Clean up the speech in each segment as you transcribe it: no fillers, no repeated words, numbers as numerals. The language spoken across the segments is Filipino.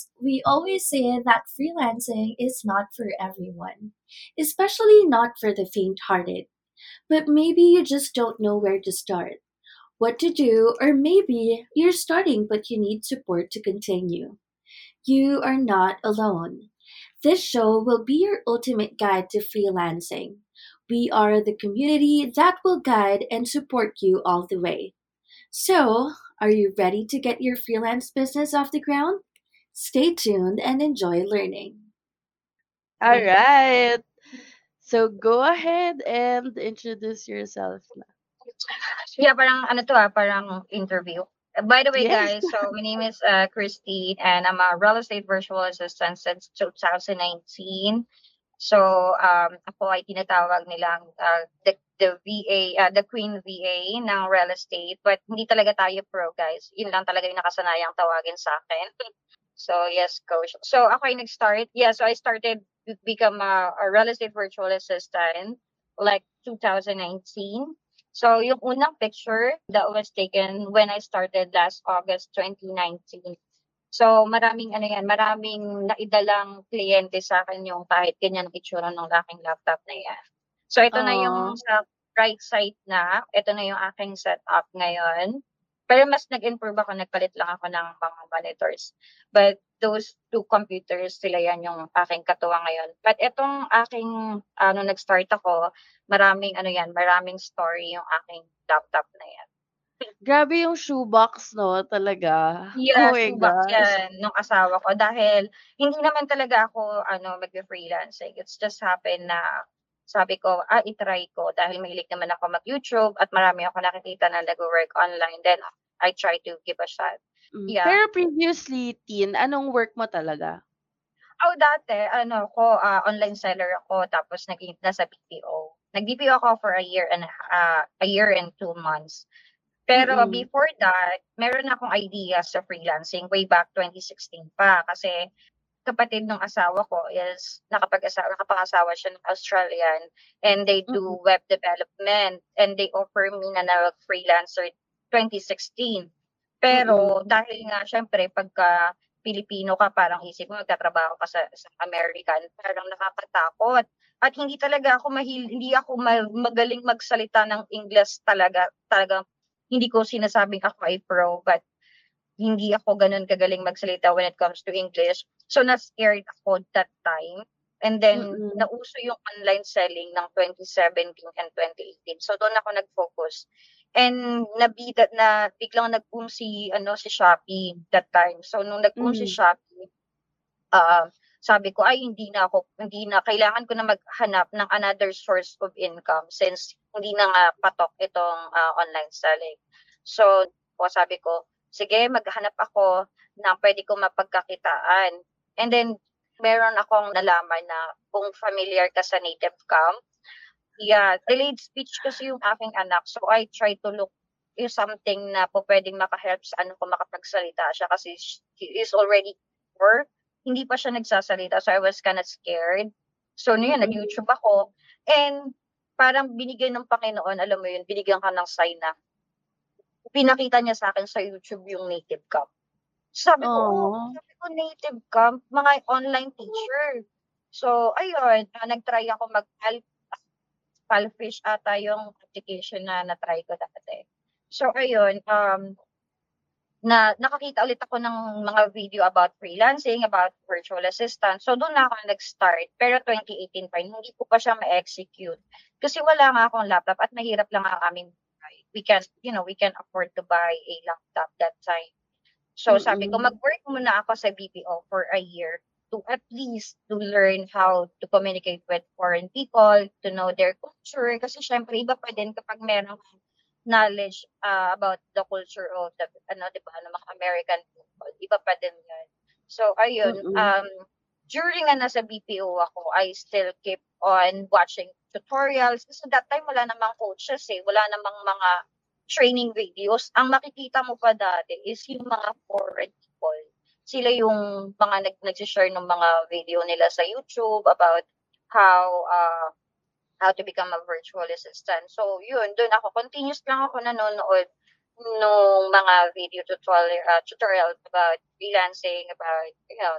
we always say that freelancing is not for everyone, especially not for the faint hearted. But maybe you just don't know where to start, what to do, or maybe you're starting but you need support to continue. You are not alone. This show will be your ultimate guide to freelancing. We are the community that will guide and support you all the way. So, are you ready to get your freelance business off the ground? Stay tuned and enjoy learning. All right. So go ahead and introduce yourself na. Yeah, parang ano to parang interview. By the way, Yes. guys, so my name is Christine, and I'm a real estate virtual assistant since 2019. So, ako ay tinatawag nilang the VA, the Queen VA ng real estate. But hindi talaga tayo pro, guys. Yun lang talaga yung nakasanayang tawagin sa akin. So, yes, coach. So, ako ay nag-start. Yeah, so I started to become a real estate virtual assistant like 2019. So, yung unang picture that was taken when I started last August 2019. So, maraming ano yan, maraming naidalang kliyente sa akin yung kahit ganyan ang itsura ng aking laptop na yan. So, ito na yung Oh. sa right side na. Ito na yung aking setup ngayon. Pero mas nag-improve ako, nagpalit lang ako ng mga monitors. But those two computers, sila yan yung aking katuwa ngayon. But itong aking, nag-start ako, maraming ano yan, maraming story yung aking laptop na yan. Grabe yung shoebox, no? Talaga. Oh Yeah, my shoebox gosh. yan nung asawa ko dahil hindi naman talaga ako magfi-freelancing. It's just happen na sabi ko, i-try ko dahil mahilig naman ako mag-YouTube at marami ako nakikita na nag-work online. Then I try to give a shot. Yeah. Pero previously, Teen, anong work mo talaga? Dati online seller ako tapos naging nasa BPO. Nag-BPO ako for a year and 2 months. Pero Mm. before that, meron akong idea sa freelancing way back 2016 pa kasi kapatid ng asawa ko is nakapangasawa siya ng Australian, and they Mm. do web development, and they offer me na freelancer 2016. Pero Mm. dahil nga syempre pagka Pilipino ka, parang isip mo magtatrabaho ka sa American, parang nakakatakot. At hindi ako magaling magsalita ng English talaga. Talagang hindi ko sinasabing ako ay pro, but hindi ako gano'n kagaling magsalita when it comes to English. So, na-scared ako that time. And then, Mm. nauso yung online selling ng 2017 and 2018. So, doon ako nag-focus. And biglang nag-boom si Shopee that time. So, nung nag-boom si Mm. Shopee, sabi ko, ay hindi na, kailangan ko na maghanap ng another source of income since hindi na nga patok itong online selling. So, sabi ko, sige, maghanap ako na pwede ko mapagkakitaan. And then, meron akong nalaman na kung familiar ka sa Native Camp. Yeah, delayed speech kasi yung aking anak. So, I try to look something na po pwedeng makahelp sa kung makapagsalita siya kasi he is already 4. Hindi pa siya nagsasalita. So, I was kind of scared. So, Mm. nag-YouTube ako. And parang binigyan ng Panginoon, alam mo yun, binigyan ka ng sign na pinakita niya sa akin sa YouTube yung Native Camp. Oh. Sabi ko Native Camp, mga online teacher. So, ayun, nag-try ako Palfish ata yung application na na-try ko dati. So, ayun, nakakita ulit ako ng mga video about freelancing, about virtual assistant. So, doon na ako nag-start. Pero 2018 pa, hindi ko pa siya ma-execute. Kasi wala nga akong laptop at mahirap lang ang aming buhay. We can afford to buy a laptop that time. So, sabi ko, Mm. mag-work muna ako sa BPO for a year to at least to learn how to communicate with foreign people, to know their culture. Kasi syempre, iba pa din kapag meron kang knowledge about the culture of the, di ba, ng mga American people. Iba pa din yan. So, ayun, Mm. during na nasa BPO ako, I still keep on watching tutorials. Kasi that time, wala namang coaches wala namang mga training videos. Ang makikita mo pa dati is yung mga foreign people. Sila yung mga nag-share ng mga video nila sa YouTube about how how to become a virtual assistant. So, yun, doon ako, continuous lang ako nanonood nung mga video tutorial about freelancing, about,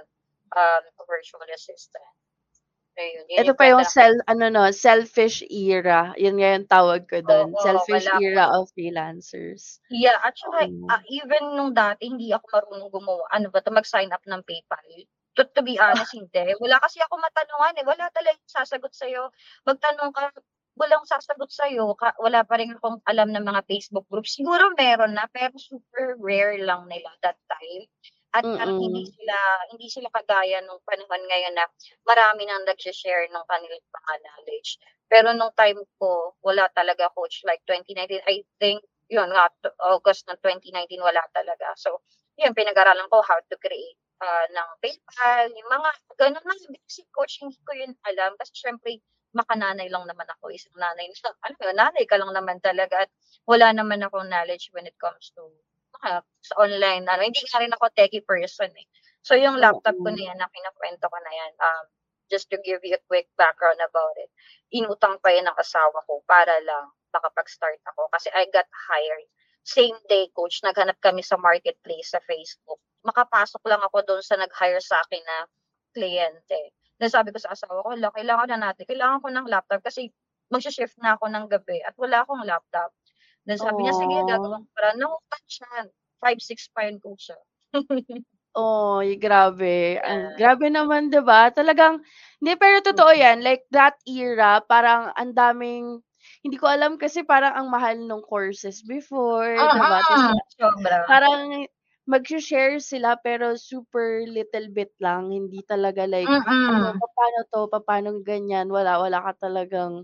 virtual assistant. Ayun, yun Ito yung pa yung pinaka selfish era. Yun nga yung tawag ko dun, oo, selfish wala era akong of freelancers. yeah, at saka, Hmm, even nung dati hindi ako marunong gumawa ano ba 'to, mag-sign up ng PayPal. To be honest, hindi. Wala kasi akong matanungan, eh, wala talagang sasagot sa'yo. Magtanong ka, walang sasagot sa'yo, wala pa rin akong alam ng mga Facebook groups. Siguro meron na, pero super rare lang nila that time. At parang mm. hindi sila kagaya nung panahon ngayon na marami nang nagse-share ng kanilang mga knowledge. Pero nung time ko, wala talaga, coach, like 2019, I think yun nga, August ng 2019 wala talaga. So, yun, pinag-aralan ko how to create ng PayPal, yung mga gano'n lang basic coach, hindi ko yun alam kasi siyempre makananay lang naman ako, isang nanay na alam mo yun, nanay ka lang naman talaga at wala naman akong knowledge when it comes to sa online ano, hindi nga rin ako techie person, eh. So, yung laptop ko Oo. na yan na kinukuwento ko na yan, just to give you a quick background about it, inutang pa yan ng asawa ko para lang makapag-start ako kasi I got hired. Same day, coach, naghanap kami sa marketplace sa Facebook. Makapasok lang ako doon sa nag-hire sa akin na kliyente. Then sabi ko sa asawa ko, "Hala, kailangan ko ng laptop kasi magshi-shift na ako ng gabi at wala akong laptop." Then sabi niya, "Sige, gagawan Oh. ko paraan." Nangutan siya, 5-6 pa yun, coach, ah. Oy, grabe. Ang Yeah. grabe naman, 'di ba? Talagang hindi, pero totoo Mm. 'yan, like that era parang ang daming hindi ko alam kasi parang ang mahal nung courses before, 'di ba? Tas Sobra. parang magshe-share sila pero super little bit lang, hindi talaga like ano, Mm. papaano 'to, papaano ganyan, wala ka talagang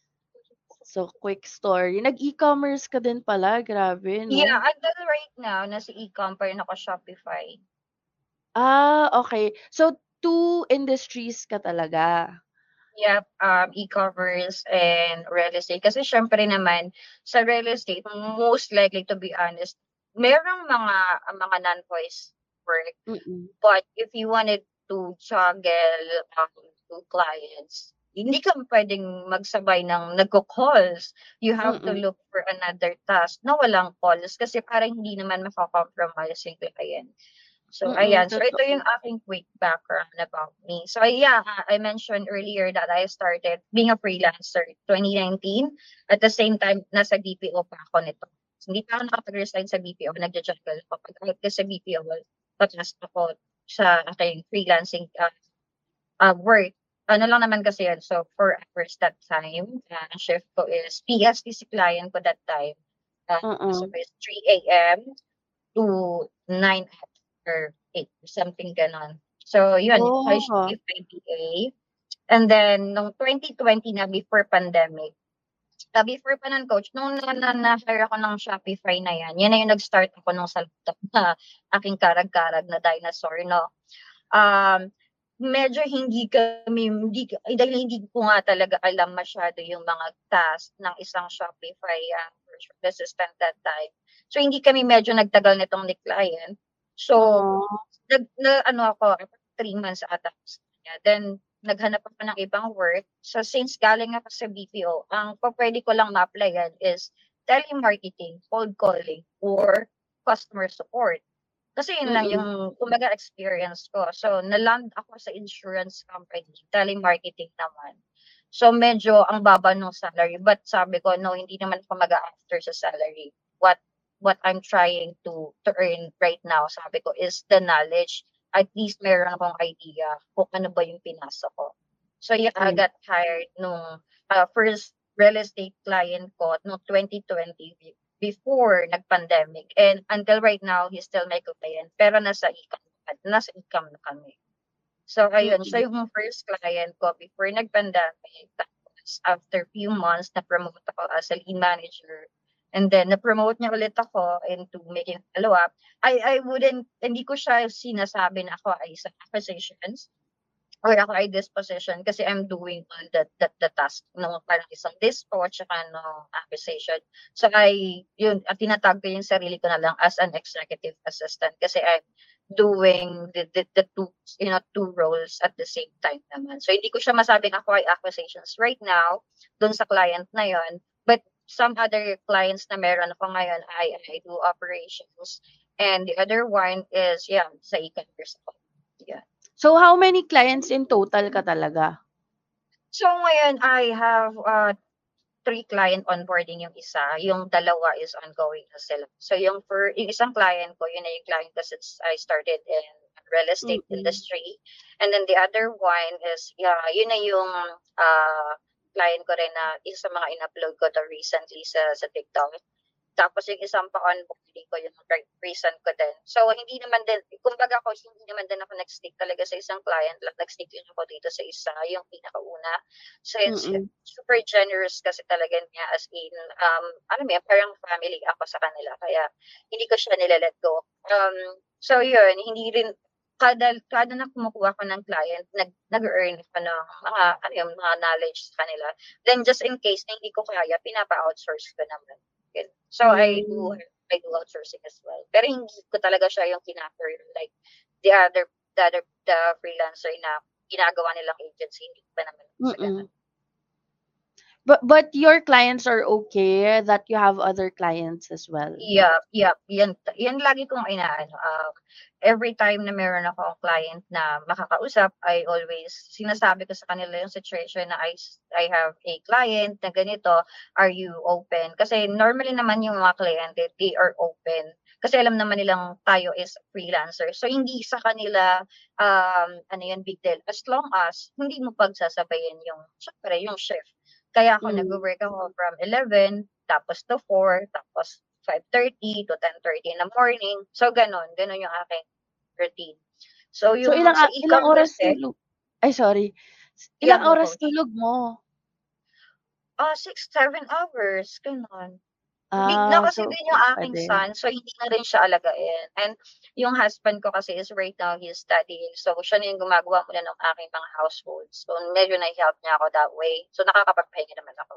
so quick story. Nag-e-commerce ka din pala, grabe Yeah, 'no? until right now nasa e-com pa rin ako, Shopify. Okey. So, two industries ka talaga? Yep, e-commerce and real estate. Kasi siyempre naman sa real estate, most likely to be honest, merong mga non-voice work. Mm. But if you wanted to juggle, two clients, hindi ka puwedeng magsabay ng nagko-calls. You have to Mm. look for another task na walang calls kasi parang hindi naman mako-compromise yung client. So, Mm, ayan. So, ito yung totoo. aking quick background about me. So, yeah, I mentioned earlier that I started being a freelancer 2019. At the same time, nasa BPO pa ako nito. So, hindi pa ako nakapag-resign sa BPO, nagja-juggle ako. Pag-out ko sa BPO, patas ako sa aking freelancing work. Ano lang naman kasi yan, so 4 hours that time. Ang shift ko is PST si client ko that time. So, Mm. it's 3 a.m. to 9 or 8 something gano'n. So yun, I Oh. Shopify BA. And then nung 2020 na before pandemic, before pa nun, coach, nung na-hire ako ng Shopify na yan na yung nag-start ako nung sa laptop na aking karag-karag na dinosaur 'no. Um, Medyo dahil hindi ko nga talaga alam masyado yung mga task ng isang Shopify, virtual assistant that time. So hindi kami medyo nagtagal nitong ni client. So Oh. ano ako, 3 months ata ako sa kanya. Then naghanap ako ng ibang work. So since galing ako sa BPO, ang pupuwede ko lang ma-applyan is telemarketing, cold calling, or customer support. Kasi yun lang Mm. yung kumbaga experience ko. So na-land ako sa insurance company, telemarketing naman. So medyo ang baba nung salary, but sabi ko, "No, hindi naman ako mag-a-after sa salary. What what I'm trying to earn right now," sabi ko, "is the knowledge. At least meron akong idea kung ano ba yung pinasok ko." So yeah, I Ayun. got hired nung, first real estate client ko nung 2020 before nag-pandemic, and until right now, he's still my client pero nasa e-com na kami. So ayun, Mm. siya yung first client ko before nag-pandemic. Tapos after few months na-promote ako as a lead manager, and then na-promote niya ulit ako into making follow-up. Hindi ko siya sinasabi na ako ay sa acquisitions or ako ay disposition kasi I'm doing all the task nung parang isang dispo tsaka nung acquisition. So yun, tinatag ko yung sarili ko na lang as an executive assistant kasi I'm doing the two, two roles at the same time naman. So hindi ko siya masabing ako ay acquisitions right now dun sa client na yon. But some other clients na meron ako ngayon, I do operations. And the other one is, yeah, sa e-commerce ako. Yeah. So, how many clients in total ka talaga? So ngayon, I have 3 client onboarding yung isa, yung dalawa is ongoing na sila. So yung isang client ko, yun na yung client ko since I started in real estate Mm. industry. And then the other one is, yeah, yun na yung client ko rin na isa sa mga in-upload ko to recently sa TikTok. Tapos yung isang pa-onboarding ko, yung recent ko din. So, hindi naman din, kumbaga ko, hindi naman din ako nag-stick talaga sa isang client. Nag-stick din ako dito sa isa, yung pinakauna. Since Mm. super generous kasi talaga niya, as in, alam mo yan, parang family ako sa kanila. Kaya, hindi ko siya nilalet go. So, yun, hindi rin, kada na kumukuha ko ng client, nag-earn ako ng mga, mga knowledge sa kanila. Then, just in case na hindi ko kaya, pinapa-outsource ko naman. So I do outsourcing as well. Pero hindi ko talaga siya yung kina-career like the freelancer na ginagawa nilang agency. Hindi ko pa naman sa ganun. Mm. But your clients are okay that you have other clients as well? Yeah. Yan lagi kong inaano. Every time na meron akong client na makakausap, I always sinasabi ko sa kanila yung situation na I have a client na ganito, are you open? Kasi normally naman yung mga kliyente, they are open. Kasi alam naman nilang tayo is freelancer. So hindi sa kanila big deal. As long as hindi mo pagsasabayin syempre yung shift. Kaya ako nag-work ako from 11 tapos to 4 tapos 5:30 to 10:30 in the morning. So ganon yung aking routine. So So, yung ilang sa ilang oras e-commerce tulog? Ay, sorry. Ilang go oras coach. tulog mo? 6-7 hours, ganon. Big na kasi So din yung okay pa aking din. son, so hindi na rin siya alagain. And yung husband ko kasi is right now he's studying. So siya na yung gumagawa muna ng aking mga household. So medyo na-help niya ako that way. So nakakapagpahinga naman ako.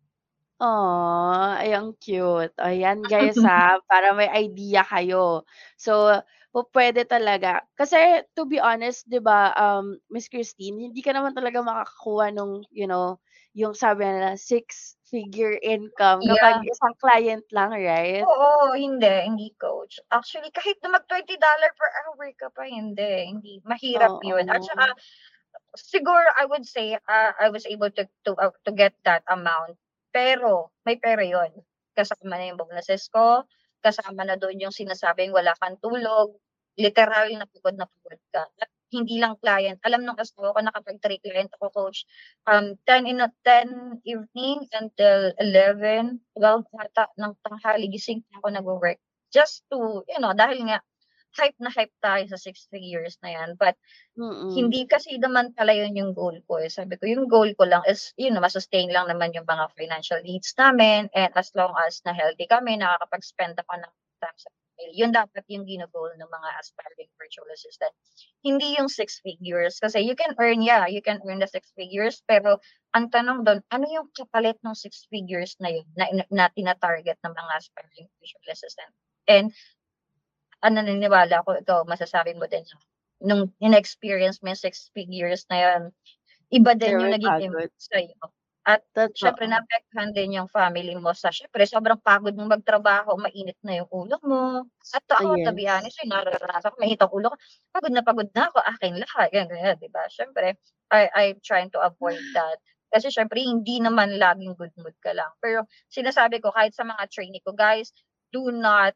Ay ang cute. Ayan guys para may idea kayo. So, pupuwede talaga. Kasi to be honest, 'di ba, Miss Christine, hindi ka naman talaga makakakuha nung, yung sabi nila six-figure income kapag Yeah. isang client lang, right? Oo, hindi coach. Actually, kahit na mag $20 per hour ka pa, hindi. Mahirap yun. At Oo. saka, siguro I would say, I was able to get that amount. Pero, may pera yun. Kasama na yung bonuses ko, kasama na doon yung sinasabing wala kang tulog, literal na pagod ka. At hindi lang client. Alam nung asawa ko na kapag 3 client ako, coach, 10 evening until 11, 12 ata ng tanghali, gising ako nagwo-work. Just to, dahil nga, hype na hype tayo sa 6 figures na yan. But, hindi kasi naman pala yun yung goal ko eh. Sabi ko, yung goal ko lang is, masustain lang naman yung mga financial needs namin. And as long as na healthy kami, nakakapag-spend ako ng time sa family. Yun dapat yung gino-goal ng mga aspiring virtual assistant. Hindi yung 6 figures. Kasi you can earn the 6 figures. Pero, ang tanong doon, ano yung kapalit ng 6 figures na yun na tina-target ng mga aspiring virtual assistant? And, naniniwala ako, ikaw, masasabi mo din, nung in-experience mo yung 6 figures na yun, iba din yung Very naging pagod. impact sa'yo. At syempre, Totoo. naapektuhan din yung family mo syempre, sobrang pagod mong magtrabaho, mainit na yung ulo mo. At ako, to be Yes. honest, yung nararanasan ko, mainit ang ulo ko, pagod na ako, aking lahat, ganyan, di ba? Syempre, I'm trying to avoid that. Kasi syempre, hindi naman laging good mood ka lang. Pero sinasabi ko, kahit sa mga trainee ko, guys, do not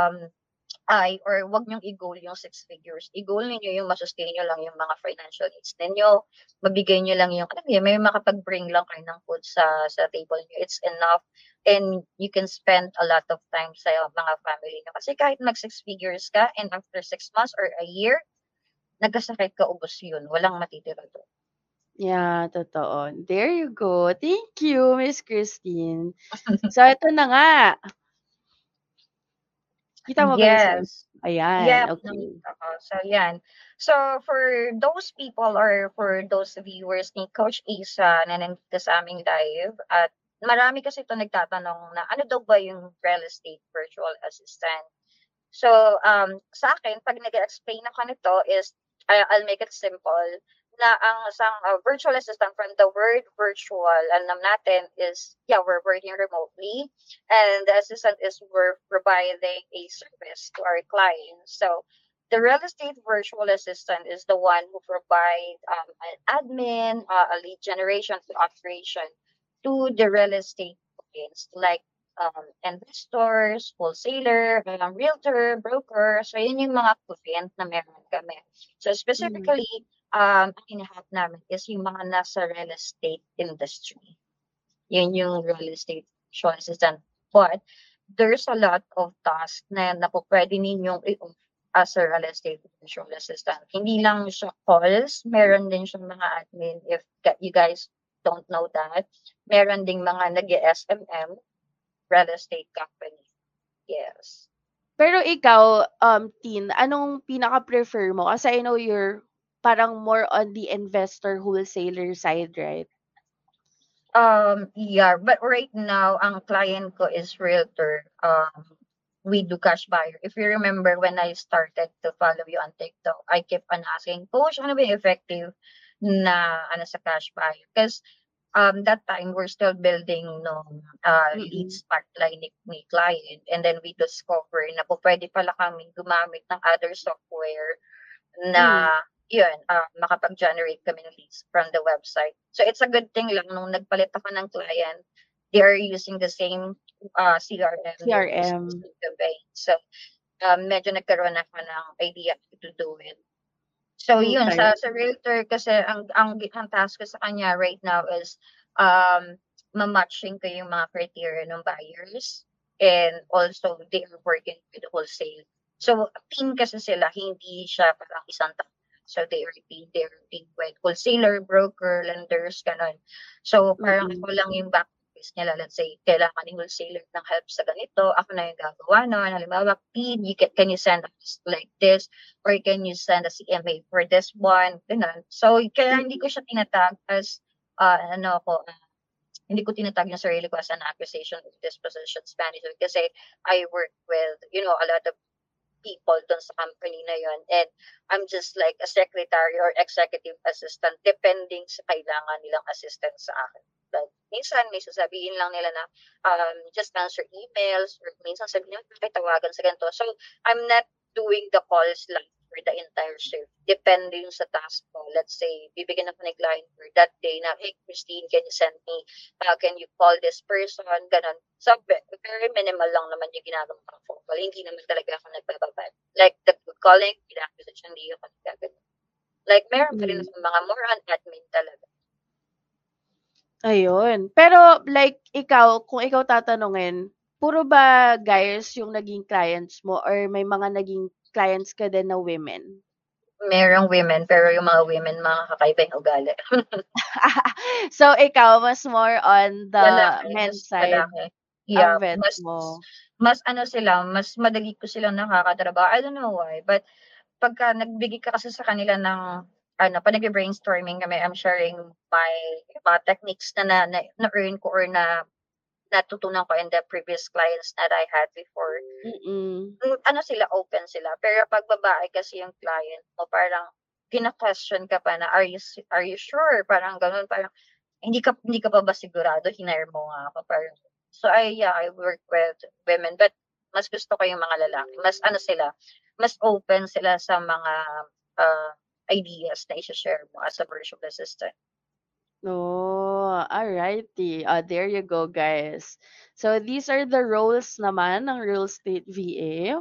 wag niyong i-goal yung 6 figures. I-goal niyo yung ma-sustain niyo lang yung mga financial needs ninyo. Mabigay niyo lang yung, may makapag-bring lang kayo ng food sa table niyo. It's enough. And you can spend a lot of time sa mga family niyo. Kasi kahit mag 6 figures ka and after 6 months or a year, nagkasakit ka, ubos yun. Walang matitira doon. Yeah, totoo. There you go. Thank you, Miss Christine. So, ito na nga. Kita mo ba yung slide? Yes. Ayan, Yep. okay. So, yan. So, for those people or for those viewers ni Coach Isa na nandito sa aming live, at marami kasi ito nagtatanong na ano daw ba yung real estate virtual assistant? So, sa akin, pag nag-explain ako nito is, I'll make it simple. na ang isang virtual assistant from the word virtual, alam natin is, yeah, we're working remotely, and the assistant is we're providing a service to our clients. So the real estate virtual assistant is the one who provide an admin, a lead generation to operation to the real estate clients, like investors, wholesaler, realtor, broker. So yun yung mga client na meron kami. So Mm. specifically, ang hinahanap namin is yung mga nasa real estate industry. Yun yung real estate virtual assistant. But there's a lot of tasks na pwede ninyong as a real estate virtual assistant. Hindi lang siya calls, meron din siyang mga admin if you guys don't know that. Meron ding mga nag-SMM, real estate company. Yes. Pero ikaw, Tin, anong pinaka-prefer mo? Kasi I know you're parang more on the investor wholesaler side, right? Yeah, but right now, ang client ko is realtor. We do cash buyer. If you remember when I started to follow you on TikTok, I kept on asking, Coach, ano ba yung effective na sa cash buyer? Because that time we're still building leads pipeline ni client, and then we discover na po pwede pala kaming gumamit ng other software na yun, makapag-generate kami ng leads from the website. So it's a good thing lang nung nagpalit ako ng client, they are using the same CRM. CRM. So medyo nagkaroon ako ng idea to do it. So yun, Okay. sa realtor kasi ang task ko sa kanya right now is ma-matching ko yung mga criteria ng buyers, and also they are working with wholesale. So team kasi sila, hindi siya parang isang tao. So they are team with wholesaler, broker, lenders, ganun. So parang ako lang yung back office nila. Let's say, kailangan ni wholesaler ng help sa ganito, ako na yung gagawa nun. Halimbawa, Pete, can you send us like this? Or can you send a CMA for this one? Ganun. So kaya hindi ko siya tinatag as hindi ko tinatag yung sarili ko as an acquisition of dispositions manager, kasi I work with, a lot of people dun sa company na yun, and I'm just like a secretary or executive assistant depending sa kailangan nilang assistance sa akin. Like, minsan may sasabihin lang nila na just answer emails, or minsan sabihin nila, bakit tawagan sa ganito. So, I'm not doing the calls lang for the entire shift. Depende yung sa task ko. Let's say, bibigyan ako ng client for that day na, hey, Christine, can you send me, can you call this person, ganun. So, very minimal lang naman yung ginagawa ko phone call. Hindi naman talaga ako nagbababad. Like, the calling, acquisition, hindi ako nagagano. Like, meron pa rin mga more on admin talaga. Ayun. Pero like ikaw, kung ikaw tatanungin, puro ba guys yung naging clients mo or may mga naging clients ka din na women? Merong women, pero yung mga women, mga kakaiba yung ugali. So ikaw, mas more on the men's side Lalaki. Yeah, ang vet mo. mas sila, mas madali ko silang nakakatrabaho. I don't know why, but pagka nagbigay ka kasi sa kanila ng pag nag-brainstorming kami, I'm sharing my mga techniques na earn ko or na natutunan ko in the previous clients that I had before. Sila, open sila. Pero pag babae kasi yung client mo, parang kina-question ka pa na, are you sure? Parang ganun, parang hindi ka pa ba sigurado, hinire mo nga ako. Parang, so I work with women, but mas gusto ko yung mga lalaki. Mas sila, mas open sila sa mga ideas na i-share mo as a virtual assistant. Oh, alrighty. There you go, guys. So these are the roles naman ng real estate VA.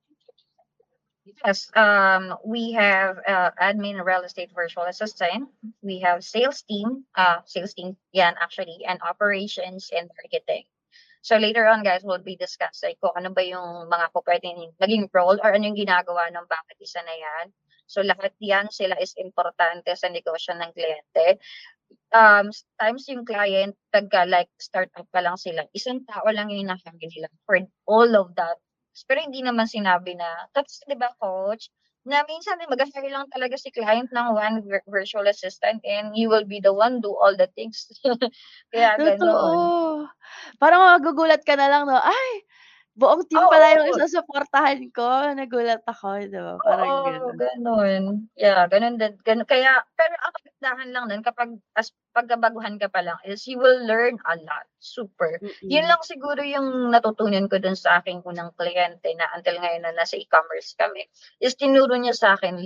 Yes, we have admin, real estate virtual assistant. We have sales team, yan actually, and operations and marketing. So later on, guys, we'll be discussing kung ano ba yung mga pwedeng naging role or ano yung ginagawa ng bawat isa na yan. So lahat yan, sila is importante sa negosyo ng kliyente. Times yung client, like startup pa lang sila, isang tao lang yung hinahangi nila for all of that. Pero hindi naman sinabi na, tapos di ba, coach, na minsan mag-hire lang talaga si client ng one virtual assistant, and you will be the one do all the things. Kaya Totoo. gano'n. Parang magugulat ka na lang, no? Ay, buong team pala yung Oo. isusuportahan ko. Nagulat ako, 'di ba? Parang Oo, gano'n. gano'n. Yeah, gano'n din kaya pero ang kagandahan lang nun kapag pagkabaguhan ka pa lang is you will learn a lot, super. Yun Mm. lang siguro yung natutunan ko dun sa aking unang kliyente na until ngayon na nasa e-commerce kami, is tinuro niya sa'kin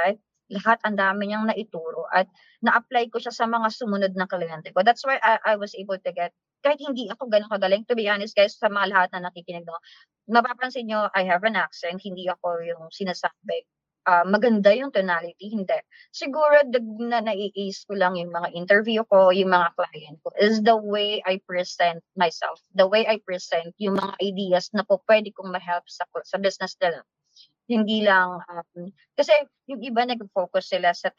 lahat ang dami niyang naituro at na-apply ko siya sa mga sumunod na kliyente ko. That's why I was able to get kahit hindi ako gano'n kagaling, to be honest guys, sa mga lahat na nakikinig 'no, mapapansin niyo I have an accent, hindi ako yung sinasabi, maganda yung tonality, hindi. Siguro na nai-ace ko lang yung mga interview ko, yung mga client ko is the way I present myself, the way I present yung mga ideas na pupuwede kong ma-help sa business nila. Hindi lang, kasi yung iba nagfo-focus sila sa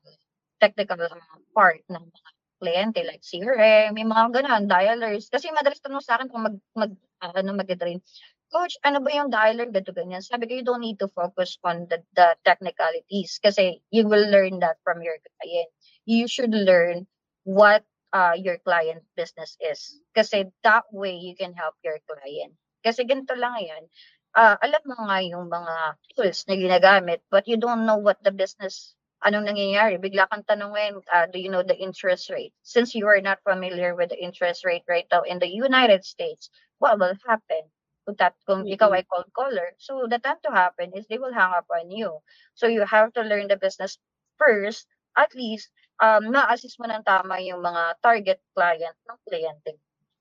technical part ng mga kliyente like CRM, may mga gano'n, dialers. Kasi madalas tanong sa'kin kung magde-drain, "Coach, ano ba yung dialer?" Ganito, ganyan. Sabi ko, "You don't need to focus on the technicalities kasi you will learn that from your client. You should learn what, your client business is. Kasi that way you can help your client. Kasi ganito lang yan, alam mo nga yung mga tools na ginagamit but you don't know what the business anong nangyayari. Bigla kang tanungin, do you know the interest rate? Since you are not familiar with the interest rate right now in the United States, what will happen? Kung ikaw Mm. ay cold caller, so the time to happen is they will hang up on you. So you have to learn the business first, at least, ma-assist mo ng tama yung mga target client ng kliyente.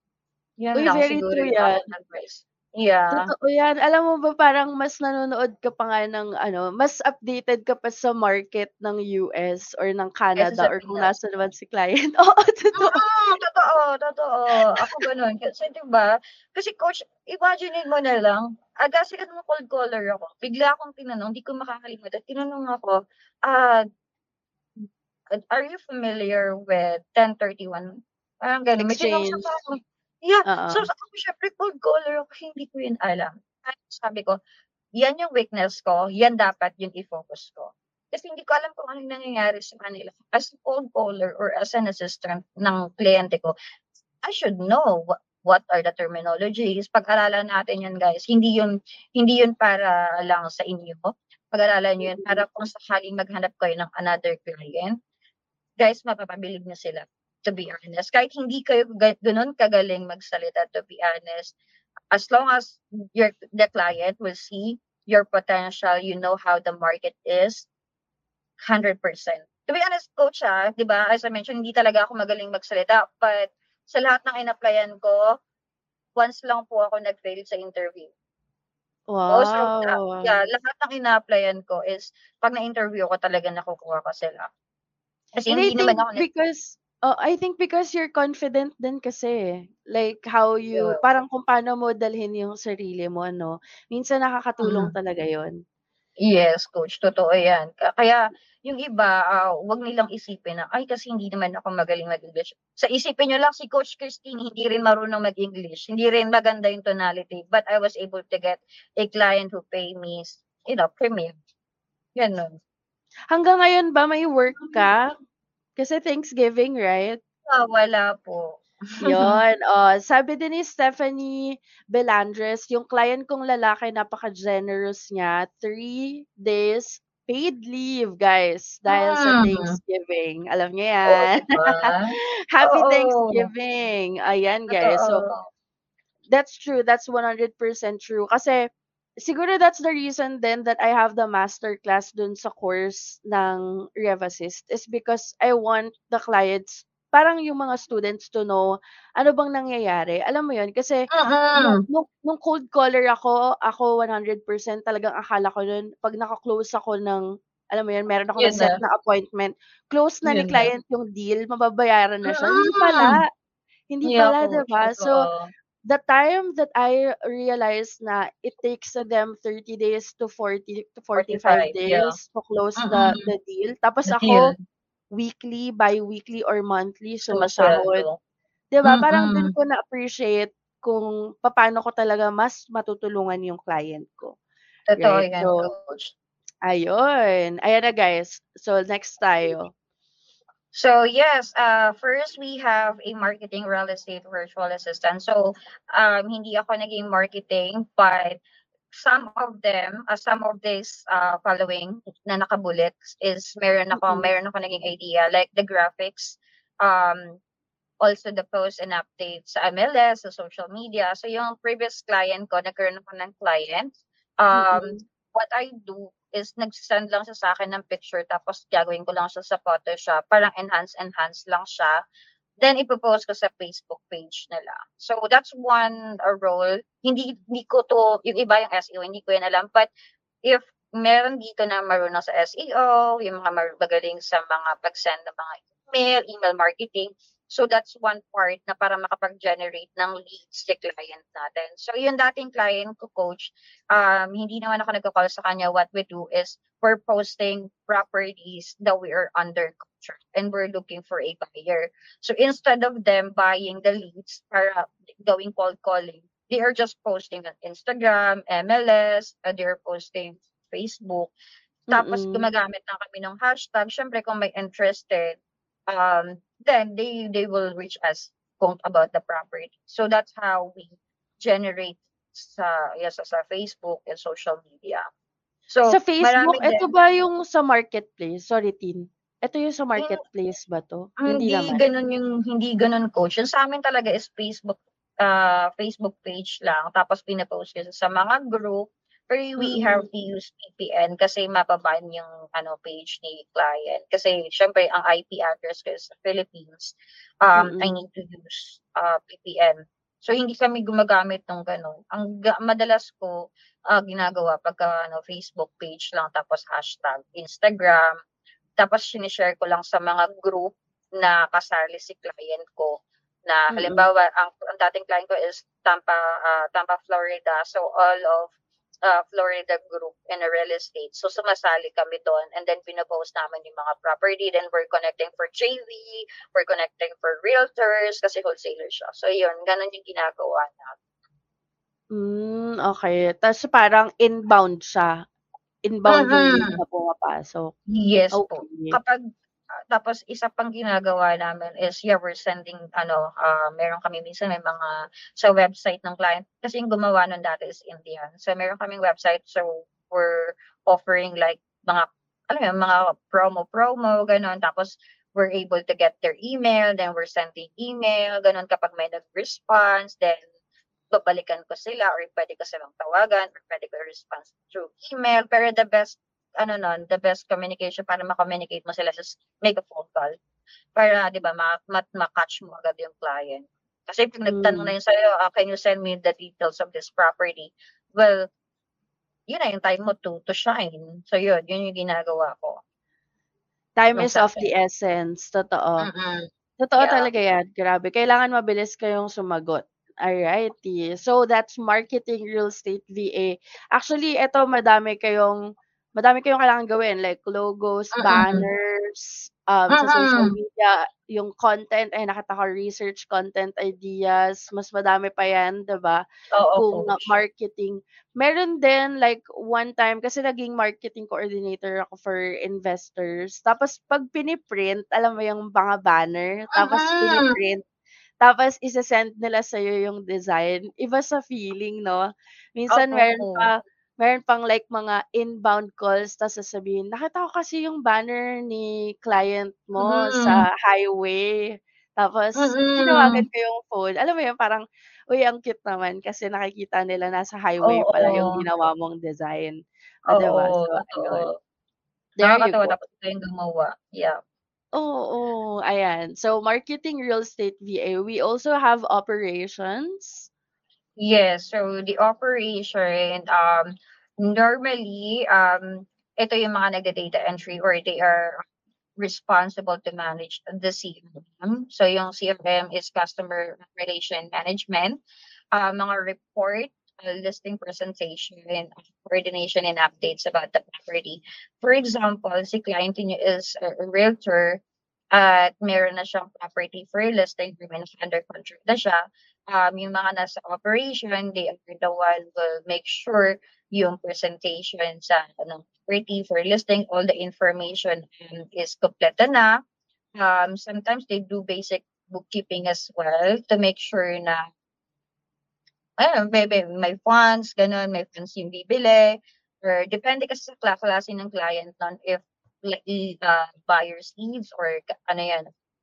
Yun Uy, lang very siguro true yung 'yan. aking advice. Yeah. Totoo 'yan. Alam mo ba parang mas nanonood ka pa nga ng ano, mas updated ka pa sa market ng US or ng Kaysa Canada sa or kung Pinas. nasaan naman si client. Oo, totoo. Totoo, totoo. Ako gano'n kasi 'di ba, kasi coach imaginin mo na lang, kasi ano cold caller ako, bigla akong tinanong, di ko makakalimutan, tinanong ako, ah, "Are you familiar with 1031?" Parang gano'n, may tinanong siya Exchange. sa'kin. Yeah, so Oo. ako siyempre cold caller ako, hindi ko yun alam. At sabi ko, "Yan yung weakness ko, yan dapat yung i-focus ko." Kasi hindi ko alam kung anong nangyayari sa kanila. As a cold caller or as an assistant ng kliyente ko, I should know what are the terminologies. Pag-aralan natin 'yun guys. Hindi 'yun para lang sa inyo. Pag-aralan niyo 'yun Mm. para kung sakaling maghanap kayo ng another client, guys mapapabilib niyo sila, to be honest. Kahit hindi kayo gano'n kagaling magsalita, to be honest, as long as the client will see your potential, you know how the market is, 100%. To be honest coach, 'di ba, as I mentioned hindi talaga ako magaling magsalita, but sa lahat ng in-applyan ko, once lang po ako nag-fail sa interview. Most of the Wow. yeah, lahat ng ina-applyan ko is 'pag na-interview ko talagang nakukuha ko sila. Kasi And hindi naman ako I think because you're confident din kasi, eh. Like how you parang kung paano mo dalhin yung sarili mo 'no, minsan nakakatulong mm. talaga yun. Yes, coach, totoo 'yan. Kaya yung iba, 'wag nilang isipin na, "Ay, kasi hindi naman ako magaling mag-English." Sa isipin niyo lang si Coach Christine hindi rin marunong mag-English, hindi rin maganda yung tonality, but I was able to get a client who pay me, premium, gano'n. Hanggang ngayon ba may work ka? Kasi Thanksgiving, right? Wala po. Yun, sabi din ni Stephanie Belandres, yung client kong lalaki napaka-generous niya, 3 days paid leave guys, dahil sa Hmm, Thanksgiving. Alam niyo oo, yan. 'di ba? Happy Oo, Thanksgiving! Ayan guys, so totoo. that's true, that's 100% true. Kasi siguro that's the reason then that I have the master class dun sa course ng Revassist is because I want the clients, parang yung mga students to know ano bang nangyayari. Alam mo yun? Kasi Mm, nung cold caller ako 100% talagang akala ko nun 'pag naka-close ako ng, alam mo yun, meron akong yun na, na-set na appointment, close na ni yun na. client yung deal, mababayaran na siya. Mm, Hindi yeah, pala 'di coach, ba? So totoo. the time that I realized na it takes them 30 days to 40 to 45 45, yeah. days to close Mm, the deal. Tapos the deal, ako weekly, bi-weekly or monthly sumasahod. sumusweldo. 'Di ba parang dun Mm, ko na-appreciate kung papaano ko talaga mas matutulungan yung client ko, totoo right? yan, So coach. ayun, ayan na guys. So next tayo. So yes, first we have a marketing real estate virtual assistant. So hindi ako naging marketing, but some of this following na nakabullets is Mm. meron ako naging idea like the graphics, um also the posts and updates sa MLS, sa social media. So yung previous client ko, nagkaroon ako ng client. Um, Mm. what I do is nag-send lang siya sa akin ng picture tapos gagawin ko lang siya sa Photoshop. Parang enhance lang siya. Then ipo-post ko sa Facebook page nila. So that's one role. Hindi ko to, yung iba yung SEO, hindi ko yan alam. But if meron dito na marunong sa SEO, yung mga magaling sa mga pag-send ng mga email marketing. So that's one part na para makapag-generate ng leads sa client natin. So yung dating client ko, coach, hindi naman ako nagko-call sa kanya. What we do is we're posting properties that we are under contract and we're looking for a buyer. So instead of them buying the leads para gawing cold calling, they are just posting on Instagram, MLS, they're posting Facebook. Tapos Mm. gumagamit lang kami ng hashtag. Siyempre kung may interested, then they will reach us kung about the property. So that's how we generate sa Facebook and social media. Sa So Facebook, marami eto din. ba yung sa marketplace? Sorry, Tin. Eto yung sa Hin marketplace ba 'to? Hindi naman? hindi gano'n, coach. Yung sa'min talaga is Facebook page lang tapos pino-post ko sa mga group. Pero we have Mm. to use VPN kasi maba-ban yung page ni client. Kasi siyempre ang IP address ko is sa Philippines, I Mm. need to use, VPN. So hindi kami gumagamit ng gano'n. Ang madalas ko, ginagawa pagka Facebook page lang tapos hashtag, Instagram. Tapos shine-share ko lang sa mga group na kasali si client ko na Mm. halimbawa ang dating client ko is Tampa, Florida. So all of Florida group in a real estate. So sumasali kami doon and then pino-post namin yung mga property. Then we're connecting for JV, we're connecting for realtors kasi wholesaler siya. So yun, ganun yung ginagawa namin. Okey. Ta's parang inbound siya, inbound yung lead Mm. na pumapasok. Yes po. Okey. Tapos isa pang ginagawa namin is, yeah, we're sending meron kami minsan may mga sa website ng client kasi yung gumawa nun dati is Indian. So meron kaming website, so we're offering like mga alam mo yun, mga promo, gano'n. Tapos we're able to get their email, then we're sending email, gano'n. Kapag may nag-response, then babalikan ko sila or puwede ko silang tawagan or puwede ko i-response through email. Pero the best communication para ma-communicate mo sila is make a phone call. Para 'di ba ma-catch mo agad yung client. Kasi 'pag nagtanong na Hmm. yun sa'yo, "Can you send me the details of this property?" Well, yun na yung time mo to shine. So yun yung ginagawa ko Time nung is of sa'kin. the essence, totoo. Mm, Totoo yeah. talaga 'yan, grabe. Kailangan mabilis kayong sumagot. Alrighty. So, that's marketing real estate VA. Actually, eto madami kayong kailangang gawin like logos, Mm, banners, sa social mm. media, yung content ay nakita ko research content ideas, mas madami pa 'yan, 'di ba? Oo, Kung coach. marketing. Meron din like one time kasi naging marketing coordinator ako for investors. Tapos 'pag pini-print, alam mo yung mga banner, tapos Mm. pini-print, tapos ise-send nila sa'yo yung design, iba sa feeling 'no? Minsan Oo. meron pang like mga inbound calls ta's sasabihin, "Nakita ko kasi yung banner ni client mo Mm, sa highway." Tapos tinawagan mm. ko yung phone, alam mo yun parang, uy ang cute naman kasi nakikita nila nasa highway pala yung Oo, ginawa mong design, oh, 'di ba? oo, So totoo. ayun, there you Nakakatuwa go. tapos ikaw yung gumawa, yeah. Oo, ayan. So marketing real estate VA, we also have operations. Yes, so the operation, normally, ito yung mga nagda-data entry or they are responsible to manage the CRM. So yung CRM is customer relation management, mga report, listing presentation, coordination and updates about the property. For example, si client niyo is a realtor at meron na siyang property for listing, agreement under contract na siya. Yung mga nasa operation, they are the one will make sure yung presentation sa property for listing, all the information is kompleto na. sometimes they do basic bookkeeping as well to make sure na ayun, may funds, gano'n, may funds yung bibili or depende kasi sa klase ng client nun if like, buyer's needs or ano 'yan,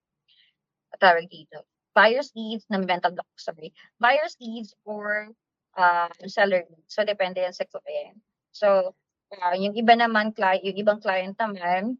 tawag dito, buyer's needs ng sorry, buyer's needs or, seller needs. So, depende yan sa client. So, yung iba naman yung ibang client naman,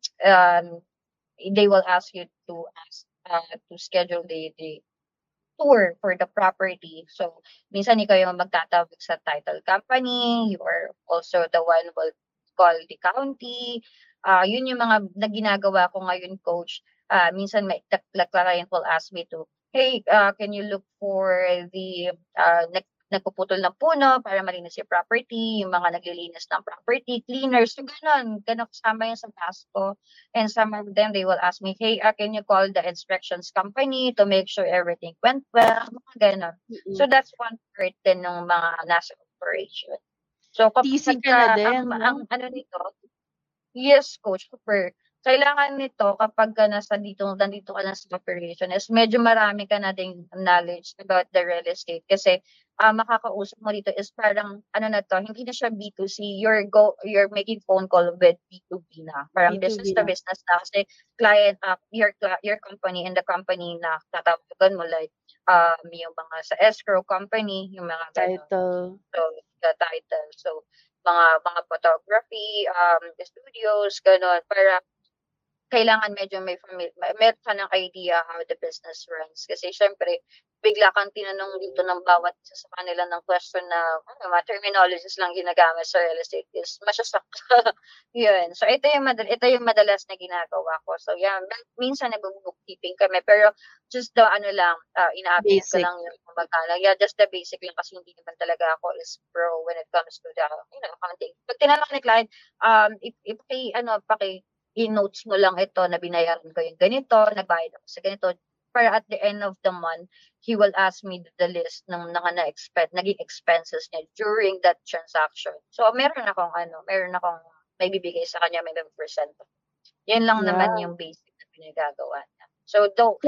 they will ask you to schedule the tour for the property. So, minsan ikaw yung magtatawag sa title company, you are also the one who will call the county. Yun yung mga na ginagawa ko ngayon, coach. Minsan the client will ask me to, hey, can you look for the nagpuputol ng puno para malinis yung property, yung mga naglilinis ng property, cleaners, so ganun. Ganun kasama yun sa task ko. And some of them, they will ask me, hey, can you call the inspections company to make sure everything went well? Mga ganun. So Mm. that's one part din ng mga nasa operation. So TC kapag ka na din, ang no? ano nito, yes, coach, super. Kailangan nito kapagka nandito ka na sa operation is medyo marami ka na ding knowledge about the real estate kasi makakausap mo dito is parang ano na 'to, hindi na siya B2C, you're making phone call with B2B na. Parang B2B business to na. business na kasi client, your company and the company na tatawagan mo like, yung mga sa escrow company, yung mga gano'n. Title. So, the title. So, mga photography, studios, gano'n. Para kailangan medyo meron ka ng idea how the business runs. Kasi siyempre, bigla kang tinanong dito ng bawat isa sa kanila ng question na mga terminologies lang ginagamit sa real estate is masya-shock ka. Yun. So, ito yung madalas na ginagawa ko. So, yan. Minsan nag-bookkeeping kami. Pero just the ano lang, ina-update ko Basic. lang yung magkano. Yeah, just the basic lang kasi hindi naman talaga ako is pro when it comes to the, accounting. Pag tinanong ni client, i-notes mo lang ito na binayaran ko yung ganito, nagbayad ako sa ganito. Para at the end of the month, he will ask me the list ng naging expenses niya during that transaction. So, meron akong may bibigay sa kanya, may percent. Yan lang naman Yeah. yung basic na pinagagawa niya. So,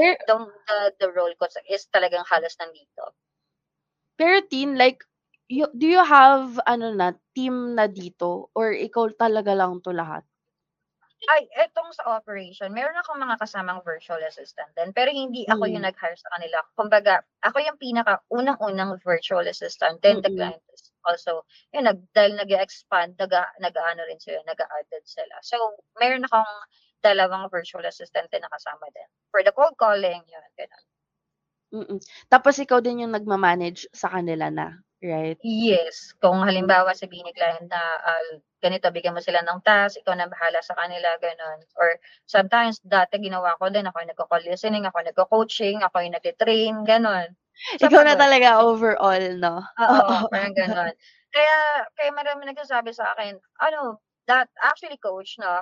the role ko is talagang halos nandito. Pero Tin, like, do you have, team na dito? Or ikaw talaga lang to lahat? Ay, etong sa operation, meron akong mga kasamang virtual assistant din, pero hindi ako yung nag-hire sa kanila. Kumbaga, ako yung unang-unang virtual assistant, then the Mm. client is also, dahil nag-expand, nag-ano rin sila, nag-add din sila. So, meron akong 2 virtual assistant din na kasama din. For the cold calling, yun, gano'n. Mm. Tapos ikaw din yung nagma-manage sa kanila na, right? Yes, kung halimbawa sabihin ni client na, ganito bigyan mo sila ng task, ikaw na bahala sa kanila, gano'n. Or sometimes dati ginawa ko din, ako yung nagco-call listening, ako yung nagco-coaching, ako yung nagte-train, gano'n. Sa Ikaw na pagod. talaga overall, no? Oo, Oo. parang gano'n. Kaya maraming nagsasabi sa akin, that actually coach 'no,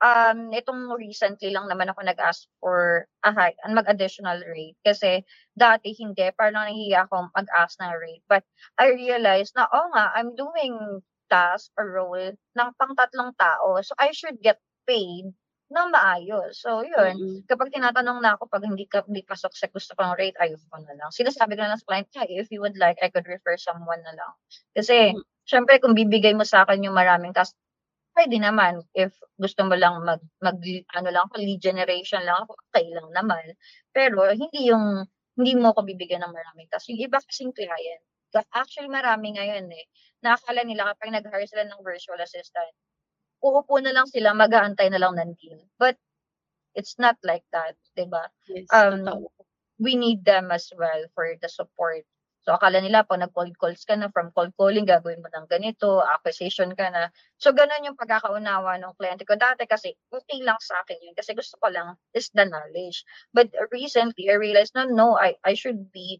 itong recently lang naman ako nag-ask for mag-additional rate kasi dati hindi, parang nahihiya akong mag-ask ng rate. But I realized na, oo nga, I'm doing task or role ng pang-3 tao, so I should get paid ng maayos. So yun, Mm. kapag tinatanong na ako 'pag hindi pasok sa gusto kong rate, ayoko na lang. Sinasabi ko na lang sa client, "If you would like, I could refer someone na lang." Kasi siyempre kung bibigay mo sa'kin yung maraming task, puwede naman if gusto mo lang ano lang ako, lead generation lang ako, okey lang naman. Pero hindi mo ako bibigyan ng maraming task. Yung iba kasing client, actually marami ngayon, na akala nila kapag nag-hire sila ng virtual assistant, uupo na lang sila, mag-aantay na lang ng deal. But it's not like that, 'di ba? Yes, Um, totoo. we need them as well for the support. So akala nila 'pag nag-cold calls ka na, from cold calling gagawin mo ng ganito, acquisition ka na. So gano'n yung pagkakaunawa ng kliyente ko dati kasi okey lang sa'kin yun kasi gusto ko lang is the knowledge. But recently I realized na no, I should be,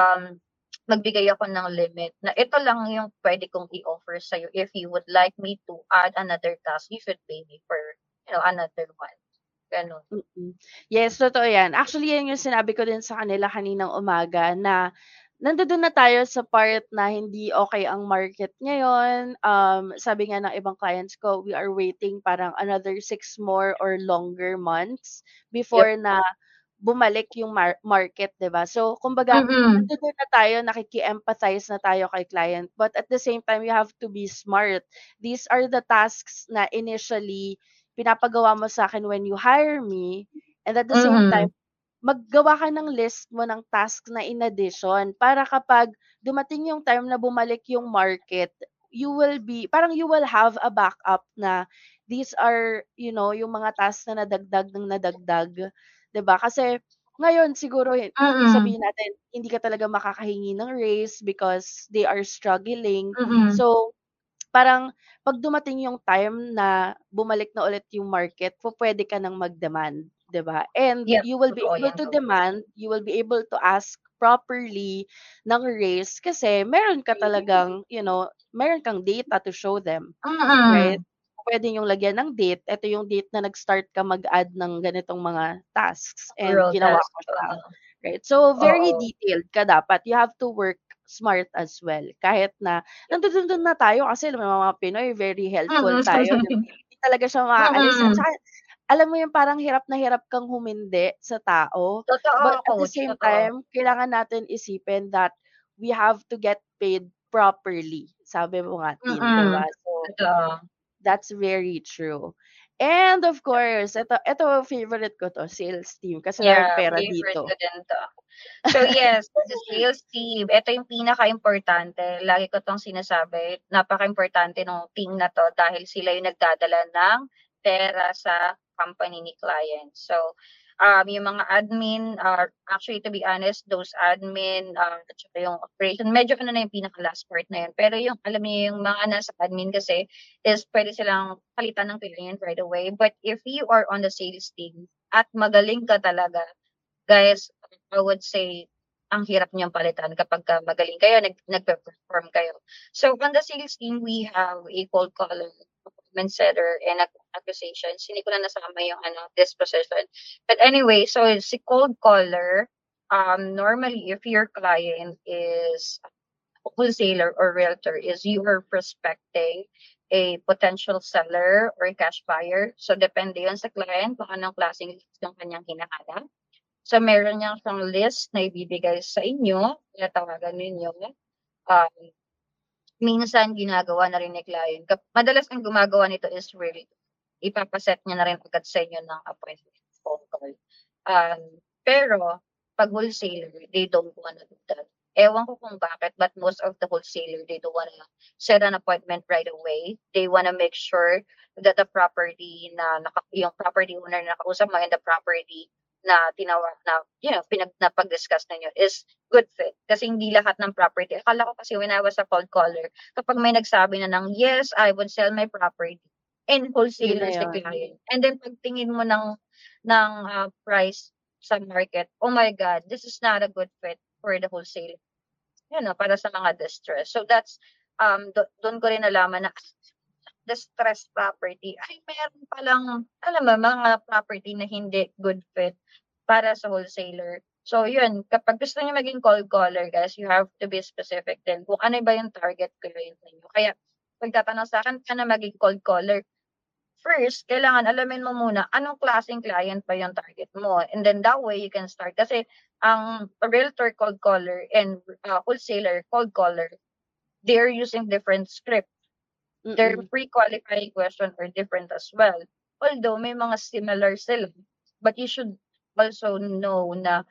magbigay ako ng limit na ito lang yung puwede kong i-offer sa'yo. If you would like me to add another task, you should pay me for, another one, gano'n. Mm. Yes, totoo 'yan. Actually, 'yan yung sinabi ko din sa kanila kaninang umaga na nandoon na tayo sa part na hindi okay ang market ngayon. Sabi nga ng ibang clients ko, we are waiting parang another 6 more or longer months Yep. before na bumalik yung market, 'di ba? So, kumbaga, Mm. nandoon na tayo, nakiki-empathize na tayo kay client. But at the same time, you have to be smart. These are the tasks na initially pinapagawa mo sa akin when you hire me, and at the same time, Mhm. maggawa ka ng list mo ng task na in addition para kapag dumating yung time na bumalik yung market, you will have a backup na these are, yung mga tasks na nadagdag ng nadagdag, 'di ba? Kasi ngayon siguro Mm. sabihin natin hindi ka talaga makakahingi ng raise because they are struggling. Mm. So, parang 'pag dumating yung time na bumalik na ulit yung market, pupuwede ka ng mag-demand, 'di ba? And Yep, you will be totoo able yan. to demand, you will be able to ask properly ng raise kasi meron ka talagang, meron kang data to show them, right? Mm. Puwede niyong lagyan ng date, eto yung date na nag-start ka mag-add ng ganitong mga tasks and Real ginawa task, ko siya. Right? So, very oo. detailed ka dapat. You have to work smart as well. Kahit na nandun na tayo kasi alam mo mga Pinoy, very helpful Mm. tayo, 'di ba? Hindi talaga siya maaalis at Mm. saka alam mo yung parang hirap na hirap kang humindi sa tao. Totoo, But at the coach, same totoo. time, kailangan natin isipin that we have to get paid properly. Sabi mo nga, Tin, 'di ba? Mm. So, Totoo. that's very true. And of course, eto favorite ko 'to, sales team kasi maraming Yeah, pera favorite ko dito. din 'to. So yes, the sales team, ito yung pinakaimportante. Lagi ko 'tong sinasabi, napakaimportante nung team na 'to dahil sila yung nagdadala ng pera sa company ni client. So, yung mga admin, actually to be honest, those admin, at saka yung operation, medyo ano na yung pinaka-last part na yun. Pero yung alam niyo yung mga nasa admin kasi is puwede silang palitan ng client right away. But if you are on the sales team at magaling ka talaga, guys, I would say ang hirap niyang palitan kapagka magaling kayo, nagpe-perform kayo. So on the sales team, we have a cold caller, appointment setter, and acquisitions. Hindi ko na nasama yung this position. But anyway, so si cold caller, normally if your client is a wholesaler or realtor, is you are prospecting a potential seller or cash buyer. So depende yun sa client kung anong klaseng leads yung kanyang hinahanap. So, meron siyang list na ibibigay sa inyo, tinatawagan ninyo. Um, minsan ginagawa na rin ni client, madalas ang gumagawa nito is really ipapaset niya na rin agad sa inyo ng appointment phone call. Um, pero 'pag wholesaler, they don't wanna do that. Ewan ko kung bakit, but most of the wholesaler, they don't wanna set an appointment right away. They wanna make sure that the property na yung property owner na nakausap mo and the property na na, napag-discuss ninyo is good fit. Kasi hindi lahat ng property, akala ko kasi when I was a cold caller, kapag may nagsabi na ng, "Yes, I would sell my property," and Yun na wholesaler si yun. client. And then pagtingin mo ng price sa market, oh my God, this is not a good fit for the wholesaler. Para sa mga distress. So that's dun ko rin nalaman na distressed property ay meron palang alam mo mga property na hindi good fit para sa wholesaler. So yun, kapag gusto niyo maging cold caller, guys, you have to be specific din kung ano ba yung target client ninyo. Kaya pagtatanong sa'kin, paano maging cold caller? First, kailangan alamin mo muna anong klaseng client ba yung target mo, and then that way you can start. Kasi ang realtor cold caller and wholesaler cold caller, they're using different script. Their Mm. pre-qualifying question are different as well. Although may mga similar sila, but you should also know na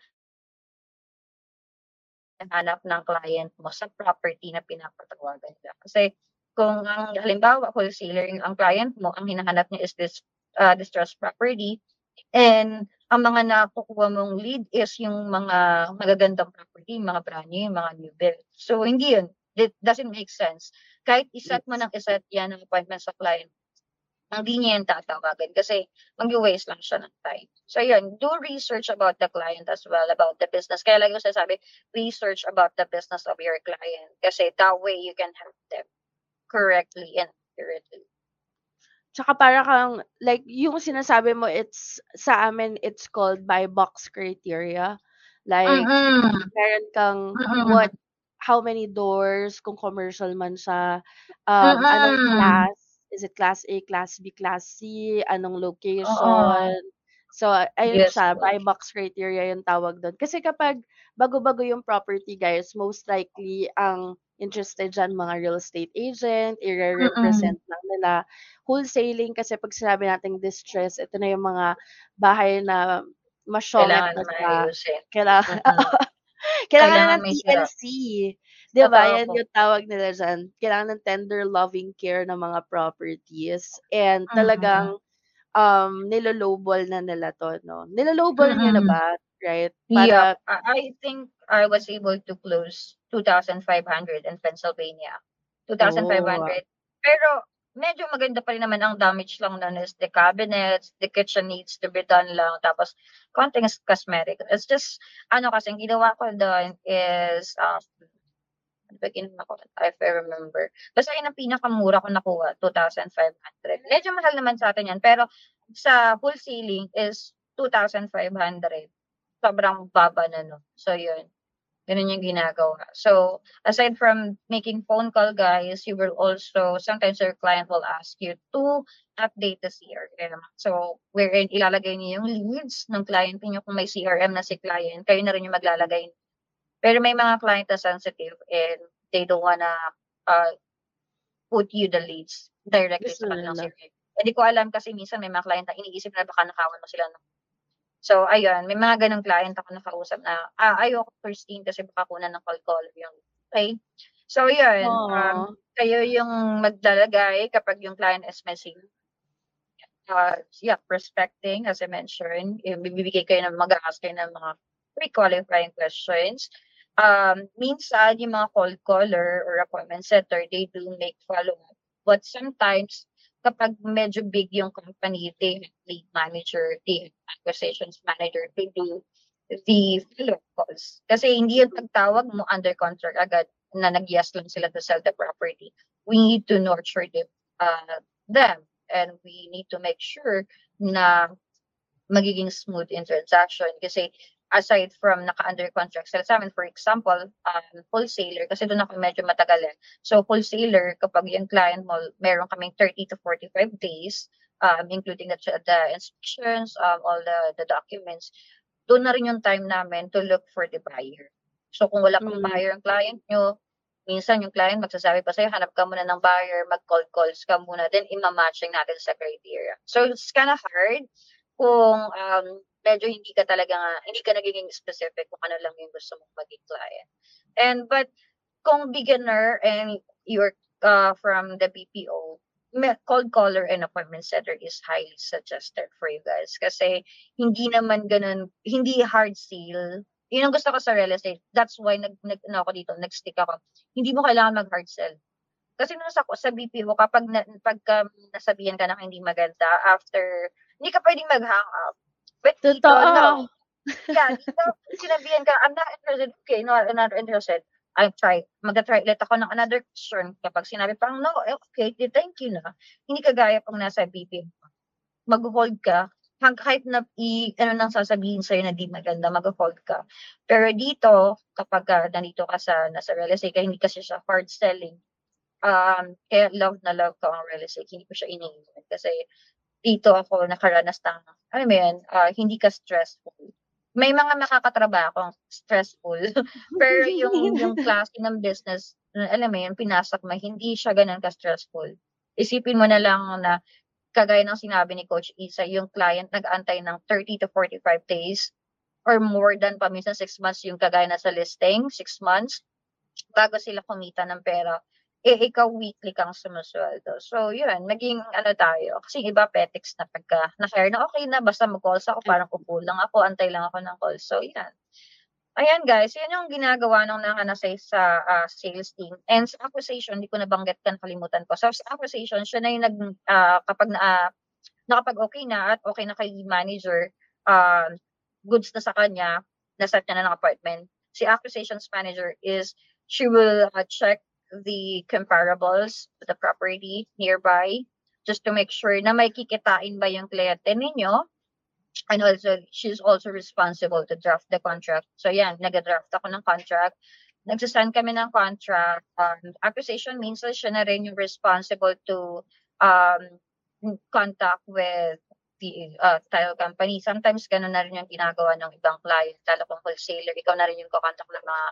hinahanap ng client mo sa property na pinapatawagan nila. Kasi kung ang halimbawa wholesaler ang client mo, ang hinahanap niya is this distressed property, and ang mga nakukuha mong lead is yung mga magagandang property, mga brand new, mga new build. So hindi yun. It doesn't make sense. Kahit iset mo ng iset yan ng appointment sa client, hindi niya yan tatawagan kasi magwe-waste lang siya ng time. So yun, do research about the client as well, about the business. Kaya lagi ko sinasabi, research about the business of your client kasi that way you can help them correctly and accurately. Tsaka para kang like yung sinasabi mo, sa amin it's called buy box criteria. Like, Mm. meron kang Mm. how many doors, kung commercial man siya, anong Mm. class, is it class A, class B, class C, anong Oo. location. So, ayun Yes siya, po. buy box criteria yung tawag do'n. Kasi kapag bago-bago yung property guys, most likely ang interested diyan mga real estate agent, Mm. ire-represent lang nila. Wholesaling kasi 'pag sinabi nating distress, ito na yung mga bahay na masyongit Kailangan na na siya, ayusin. kailangan Mm. kailangan na Kailangan ng may sira. TLC, 'di ba? Totoo Yan po. yung tawag nila diyan. Kailangan ng tender loving care ng mga properties and Mm. talagang, nilo-lowball na nila 'to 'no. Nilo-lowball niyo na Mm. ba, right? Yep. Para I think I was able to close 2,500 in Pennsylvania. oh, 2,500. Pero medyo maganda pa rin naman, ang damage lang nun is the cabinets, the kitchen needs to be done lang, tapos konting cosmetic. It's just ano kasi ang ginawa ko dun is, ano ba ginawa ko, if I remember. Basta yun ang pinakamura ko nakuha, 2,500. Medyo mahal naman sa'tin yan, pero sa wholesaling is 2,500. Sobrang baba na nun. So yun, ganun yung ginagawa. So aside from making phone call guys, you will also sometimes your client will ask you to update the CRM. So wherein ilalagay niyo yung leads ng client niyo, kung may CRM na si client, kayo na rin yung maglalagay. Pero may mga client na sensitive and they don't wanna uh, put you the leads directly gusto sa na kanilang nila. CRM. Hindi ko alam kasi minsan may mga client na iniisip na baka nakawan mo sila. So ayun, may mga gano'ng client ako nakausap na, ayoko Christine kasi baka kunan ng call caller yung okey. So yun, Aw, kayo yung maglalagay kapag yung client is missing. Yeah, prospecting as I mentioned, bibigay kayo ng mag-a-ask kayo ng mga pre-qualifying questions. Minsan yung mga cold caller or appointment setter, they do make follow-up. But sometimes, kapag medyo big yung company, they have lead manager, they have acquisitions manager to do the follow-up calls. Kasi hindi yung pagtawag mo under contract agad na nag-yes lang sila to sell the property. We need to nurture them, and we need to make sure na magiging smooth in transaction. Kasi aside from naka-under contract sila sa'min, for example, wholesaler, kasi doon ako medyo matagal eh. So wholesaler, kapag yung client mo, meron kaming 30 to 45 days, including the inspections, all the documents, doon na rin yung time namin to look for the buyer. So kung wala pang mm, buyer ang client nyo, minsan yung client magsasabi pa sa'yo, hanap ka muna ng buyer, mag-cold calls ka muna, then ima-matching natin sa criteria. So it's kinda hard kung, medyo hindi ka nagiging specific kung ano lang yung gusto mong maging client. But kung beginner and you're, from the BPO, cold caller and appointment setter is highly suggested for you guys kasi hindi naman gano'n, hindi hard sell. Yun ang gusto ko sa real estate. That's why ano ako dito, nag-stick ako. Hindi mo kailangan mag-hard sell. Kasi nung sa BPO, pagka nasabihan ka ng hindi maganda, after hindi ka puwedeng mag-hang up. But dito, totoo. no. Yeah, dito sinabihan ka, "I'm not interested." "Okay, no, I'm not interested." Magta-try ulit ako ng another question. Kapag sinabi parang, "No, okay, thank you na." Hindi kagaya 'pag nasa BPO, magho-hold ka, kahit na ano nang sasabihin sa'yo na di maganda, magho-hold ka. Pero dito, kapagka nandito ka nasa real estate, kaya hindi kasi siya hard selling, kaya love na love ko ang real estate, hindi ko siya iniiwan kasi dito ako nakaranas ng, alam mo yun, hindi ka stressful. May mga makakatrabaho akong stressful, pero yung klase ng business na alam mo yun, pinasok mo, hindi siya gano'n ka-stressful. Isipin mo na lang na kagaya ng sinabi ni Coach Isa, yung client nag-aantay ng 30 to 45 days or more than pa, minsan 6 months yung kagaya na sa listing, 6 months bago sila kumita ng pera. Ikaw weekly kang sumusweldo. So yun, naging ano tayo, kasi yung iba petics na pagka na-hire na, okey na basta mag-calls ako, parang upo lang ako, antay lang ako ng calls. So yan. Ayan guys, yan yung ginagawa nung nasa sales team. And sa acquisition, hindi ko nabanggit, nakalimutan ko. So sa acquisition, siya na yung kapag nakapag-okey na at okey na kay manager, goods na sa kanya, na-set niya na ng appointment. Si acquisitions manager is she will, check the comparables of the property nearby just to make sure na may kikitain ba yung kliyente ninyo And also, she's also responsible to draft the contract. So yan, nag-draft ako ng contract. Nagsasign kami ng contract. Acquisition means na siya na rin yung responsible to um, contact with the title company. Sometimes ganun na rin yung ginagawa ng ibang client, lalo kung wholesaler, ikaw na rin yung contact ng mga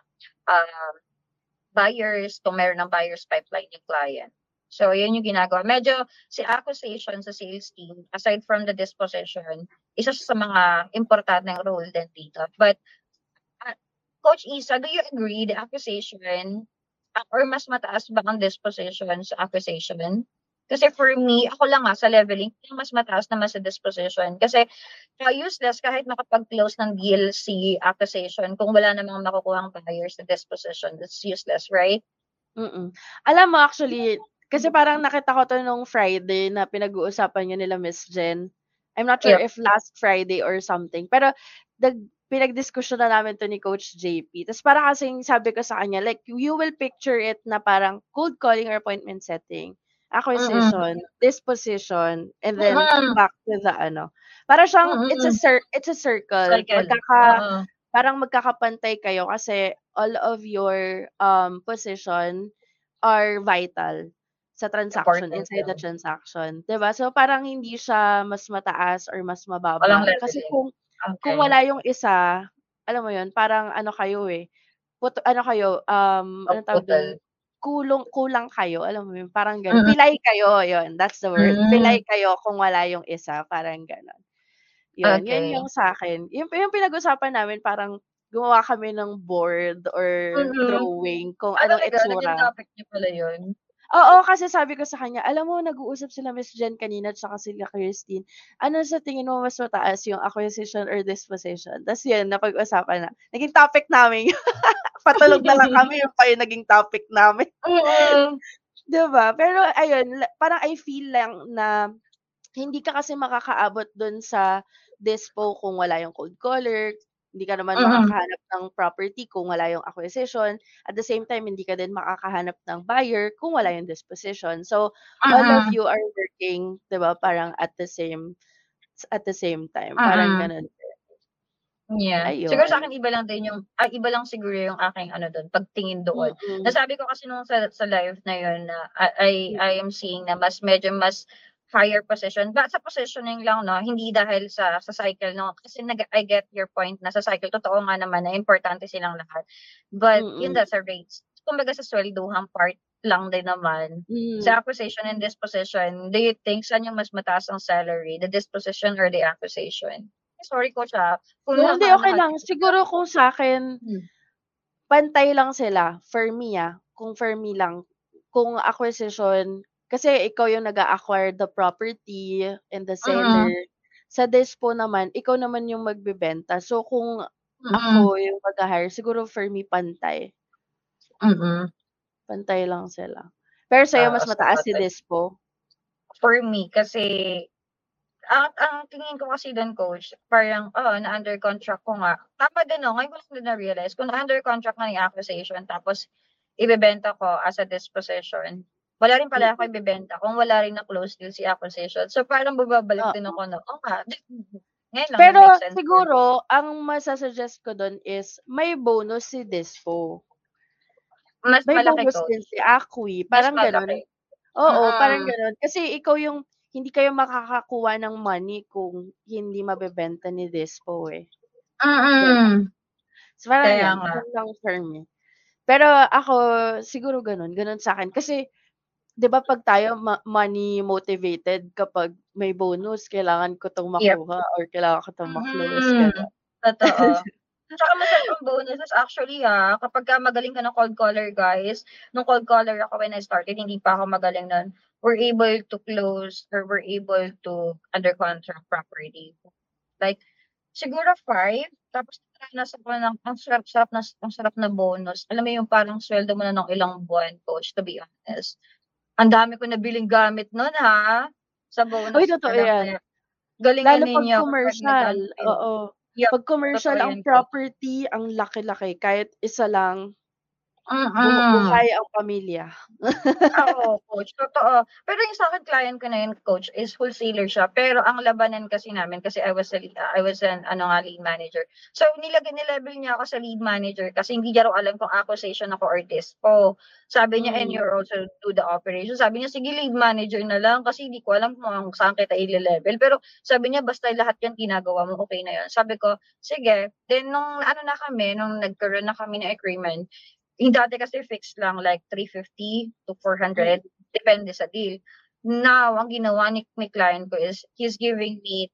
buyers, kung meron ng buyers pipeline yung client. So, yun yung ginagawa. Medyo si acquisition sa sales team, aside from the disposition, isa siya sa mga importanteng role din dito. But, Coach Isa, do you agree the acquisition or mas mataas ba ang disposition sa acquisition? Kasi for me, ako lang sa leveling, mas mataas naman sa disposition. Kasi useless kahit makapag-close ng deal si acquisition kung wala namang makukuhang buyers sa disposition. That's useless, right? Alam mo actually, kasi parang nakita ko 'to nung Friday na pinag-uusapan niyo nila Miss Jen. I'm not sure Yep. if last Friday or something, pero pinagdiskusyon na namin 'to ni Coach JP. Tapos parang kasing sabi ko sa kanya, like, you will picture it na parang cold calling or appointment setting, acquisition, disposition, and then back to the para siyang it's a circle. Cycle. Oo. Parang magkakapantay kayo kasi all of your position are vital sa transaction, Important inside the yun. transaction, 'di ba? So parang hindi siya mas mataas or mas Walang mababa. leveling. Kasi kung Okay. wala yung isa, alam mo yun, parang kayo kayo, anong tawag dun? Kulang kayo, alam mo yun, parang gano'n. Pilay kayo, yun, that's the word. Pilay kayo kung wala yung isa, parang gano'n. Yun Okay. yung sa'kin. Yung pinag-usapan namin, parang gumawa kami ng board or drawing kung anong Talaga, naging itsura. topic niyo pala yun? Oo, kasi sabi ko sa kanya, alam mo, nag-uusap sila Miss Jen kanina tsaka sila Christine. Ano sa tingin mo mas mataas, yung acquisition or disposition? Tapos yun, napag-usapan na. Naging topic namin. Patulog na lang kami, yung pa yung naging topic namin. Diba? Pero ayun, parang I feel lang na hindi ka kasi makakaabot dun sa dispo kung wala yung cold caller, hindi ka naman makakahanap ng property kung wala yung acquisition. At the same time, hindi ka din makakahanap ng buyer kung wala yung disposition. So, all of you are working, 'di ba, parang at the same time. Parang ganun. Yeah. Ayun. Siguro sa'kin iba lang din yung iba lang siguro yung aking doon, pagtingin doon. Nasabi ko kasi nung sa live na yun na I am seeing na medyo mas higher position. Sa positioning lang, no, hindi dahil sa cycle, no. Kasi I get your point na sa cycle, totoo nga naman na importante silang lahat. But yun sa rates. Kumbaga sa swelduhang part lang din naman. Sa acquisition and disposition, do you think saan yung mas mataas ang salary? The disposition or the acquisition? Sorry Coach kung Hindi, okay lang. Siguro kung sa'kin, pantay lang sila, for me kung for me lang. Kung acquisition, kasi ikaw yung nag-a-acquire the property and the seller. Sa dispo naman, ikaw naman yung magbebenta. So kung ako yung mag-ha-hire, siguro for me pantay. Pantay lang sila. Pero sa'yo mas mataas si dispo? For me, kasi ang tingin ko kasi doon Coach, parang na under contract ko nga. Tama din ngayon ko lang din na-realize kung na under contract na yung acquisition tapos ibebenta ko as a disposition, wala rin pala ako ibebenta kung wala rin na close deal si acquisition. So parang babalik din ako na, ngayon lang Pero nag-make sense. siguro, ang masasuggest ko doon is may bonus si dispo. Mas May malaki bonus Coach. din si Acqui, parang Mas gano'n. malaki. Oo, parang gano'n. Kasi ikaw yung hindi kayo makakakuha ng money kung hindi mabebenta ni dispo So parang Kaya yun, nga. yun lang for me. Pero ako, siguro gano'n sa'kin. Kasi 'di ba 'pag tayo money motivated kapag may bonus kailangan ko 'tong makuha or kailangan ko 'tong ma-close, gano'n. Totoo. Tsaka masarap ang bonuses actually kapagka magaling ka ng cold caller guys. Nung cold caller ako when I started, hindi pa ako magaling nun. We're able to close or we're able to under contract property. Like, siguro 5, tapos nasa ko ng ang sarap na bonus. Alam mo yung parang sweldo mo na ng ilang buwan, Coach, to be honest. Ang dami ko nabiling gamit nun sa bonus. Uy, totoo yan. Galingan Lalo 'pag ninyo kapag commercial, oo. Yup, 'Pag commercial totoo ang yan, Coach. property, ang laki-laki kahit isa lang, Mm. buhay ang pamilya. Oo, coach, totoo. Pero yung sa'kin client ko na yun, coach, is wholesaler siya. Pero ang labanan kasi namin kasi I was an ano nga, lead manager. So nilevel niya ako sa lead manager kasi hindi niya raw alam kung acquisition ako or dispo. Sabi niya, "And Mm. you're also do the operation." Sabi niya, "Sige, lead manager na lang kasi hindi ko alam kung saan kita ile-level." Pero sabi niya, "Basta lahat 'yan ginagawa mo, okey na 'yun." Sabi ko, "Sige." Then nung ano na kami, nung nagkaroon na kami ng agreement, yung dati kasi fixed lang like 350 to 400 Mm. depende sa deal. Now, ang ginawa ni client ko is he's giving me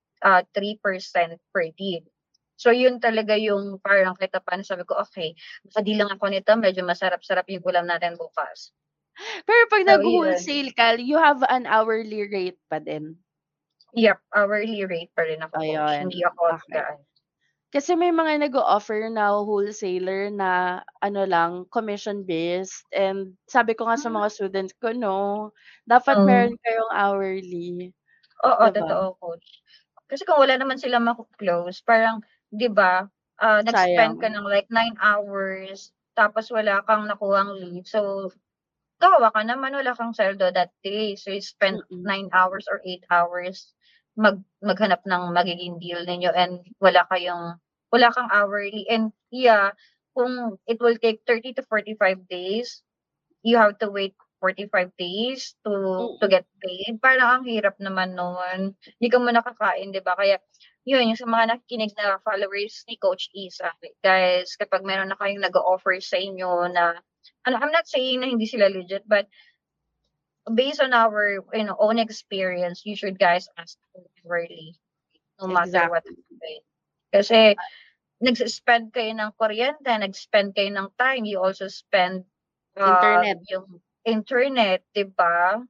3% per deal. So yun talaga yung parang kahit papaano sabi ko, "Okay, maka-deal lang ako nito, medyo masarap-sarap yung ulam natin bukas." Pero 'pag So yun, nag-wholesale ka, you have an hourly rate pa din? yep, hourly rate pa rin ako, coach, Ayun, hindi ako okey. nag-aano. Kasi may mga nag-o-offer na wholesaler na ano lang, commission based, and sabi ko nga sa mga students ko, "No, dapat Hmm, meron kayong hourly." oo, 'Di ba? totoo, coach. Kasi kung wala naman silang close parang 'di ba, nag-spend ka Sayang. ng like 9 hours tapos wala kang nakuhang leave. So, kawawa ka naman, wala kang sweldo that day. So, you spent Mm. 9 hours or 8 hours maghanap ng magiging deal ninyo and wala kang hourly and yeah, kung it will take 30 to 45 days, you have to wait 45 days to Mm. get paid. Parang ang hirap naman nun. Hindi ka muna kakain, 'di ba? Kaya yun, yung sa mga nakikinig na followers ni Coach Isa, guys, kapag meron na kayong nag-o-offer sa inyo na ano, I'm not saying na hindi sila legit, but based on our, own experience, you should guys ask early, no matter what Exactly. happens. Kasi nagse-spend kayo ng kuryente, nag-spend kayo ng time, you also spend, Internet, yung internet, 'di ba?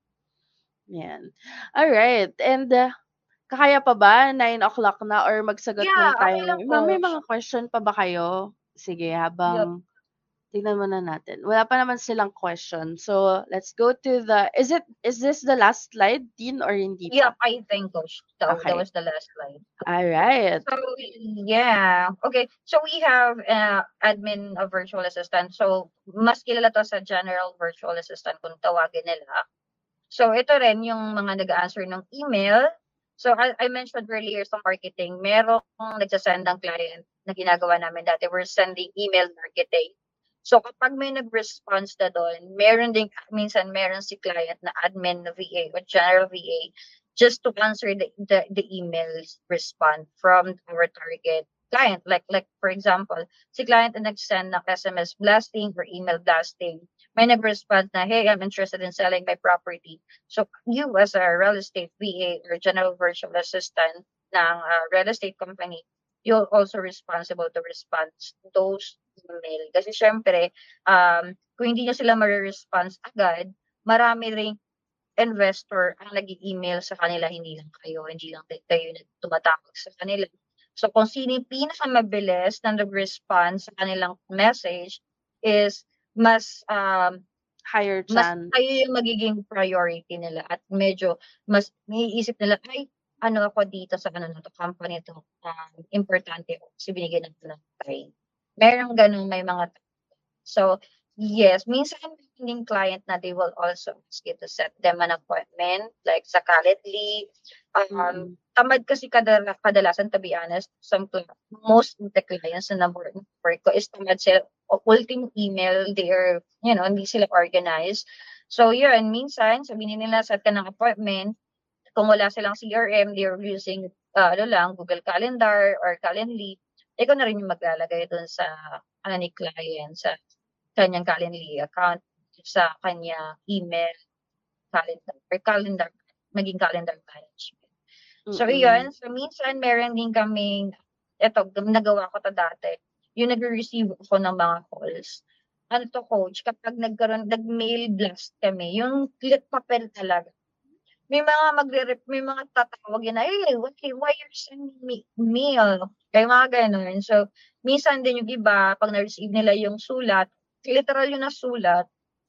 'yan. Alright, and, kakaya pa ba 9 o'clock na or magsagot Yeah, muna okay lang, tayo, may coach. mga question pa ba kayo? Sige, Yup. habang tignan muna natin. Wala pa naman silang question. So, let's go to is this the last slide din or hindi Yup, pa? I think, coach. That Okay. was the last slide. Alright. So, yeah. Okay, so we have, admin of virtual assistant. So, mas kilala 'to sa general virtual assistant kung tawagin nila. So ito rin yung mga nag-a-answer ng email. So I mentioned earlier sa marketing, merong nagse-send ng client na ginagawa namin dati, we're sending email marketing. So kapag may nag-response na dun, meron si client na admin na VA or general VA just to answer the emails respond from our target client. Like for example, si client na nag-send ng SMS blasting or email blasting, may nag-respond na, "Hey, I'm interested in selling my property." So you as a real estate VA or general virtual assistant ng real estate company, you're also responsible to respond to those email. Kasi syempre, kung hindi nyo sila response agad, marami ring investor ang nag-e-email sa kanila, hindi lang kayo, hindi lang kayo na tumatawag sa kanila. So kung sino yung pinakamabilis na nag-respond sa kanilang message is mas, Higher mas chance. kayo yung magiging priority nila at medyo mas maiisip nila, "Ay, ano ako dito sa ano na 'to, company 'to, importante ako kasi binigyan ako ng time." Merong gano'n, may mga so, yes, minsan yung client na they will also ask you to set them an appointment, like sa Calendly. Mm. Tamad kasi kadalasan, to be honest, most of the clients na work ko is tamad sila. Ultimo email, they are, hindi sila organized. So, yun, minsan, sabihin nila, set ka ng appointment. Kung wala silang CRM, they're using, Google Calendar or Calendly. Ikaw na rin yung maglalagay dun sa, ni client, sa kanyang Calendly account, sa kanyang email, calendar, maging calendar management. So Mm. iyon, so minsan meron din kaming eto nagawa ko 'to dati, yung nagre-receive ako ng mga calls. Ano 'to, coach, kapag nag-mail blast kami, yung papel talaga. May mga tatawag yan na, "Hey, why you're sending me mail?" Kaya mga gano'n. So, minsan din yung iba 'pag na-receive nila yung sulat, literal yung nasulat,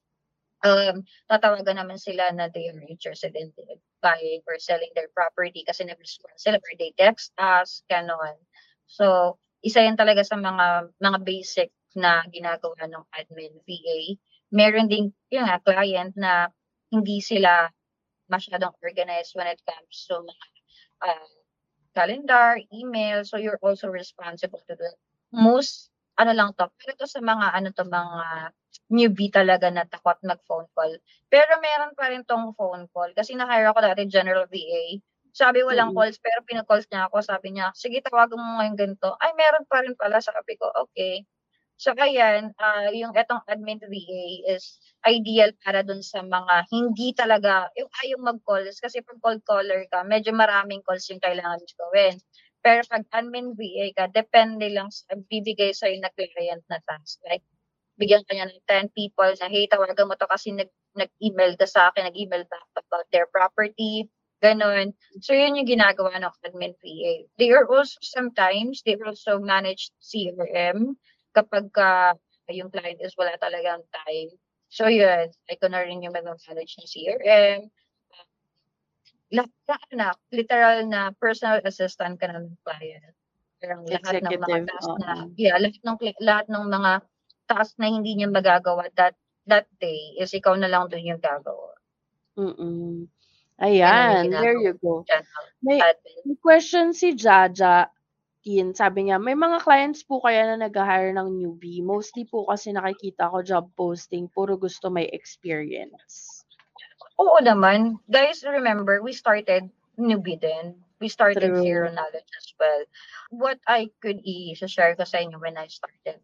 tatawagan naman sila na they are interested in buying or selling their property kasi nag-respond sila or they text us, gano'n. So, isa yan talaga sa mga basic na ginagawa ng admin VA. Meron ding yung client na hindi sila masyadong organized when it comes to uh, calendar, email. So you're also responsible to do it. Most, lang to, pero to sa mga newbie talaga na takot mag-phone call. Pero meron pa rin tong phone call. Kasi na-hire ako dati general VA. Sabi walang Mm. calls, pero pinag-calls niya ako. Sabi niya, sige, tawagan mo ngayon ganito. Ay, meron pa rin pala. Sabi ko, okay. So ayan, yung etong admin VA is ideal para dun sa mga hindi talaga yung ayaw mag-calls kasi pag cold caller ka, medyo maraming calls yung kailangan mo gawin. Pero pag admin VA ka, depende lang sa bibigay sa'yo na client na task. Like, bigyan ka niya ng 10 people na, hey, tawagan mo to kasi nag-email ka sa akin, nag-email back about their property, ganun. So, yun yung ginagawa ng admin VA. They are also sometimes, they also manage CRM kapag yung client is wala talagang time. So, yun. Ito na rin yung mag-manage ng CRM. Lahat literal na personal assistant ka ng client. Parang lahat ng mga Executive, task na, oo. lahat ng mga task na hindi niya magagawa that day is ikaw na lang dun yung gagawa. Mm. Ganun yung Ayan, there ginagawa you go. general May admin. may question si Jaja Tin, sabi niya, may mga clients po kaya na nag-ha-hire ng newbie? Mostly po kasi nakikita ko job posting, puro gusto may experience. Oo naman. Guys, remember, we started newbie din. We started zero True. knowledge as well. What I could i-share ko sa inyo when I started.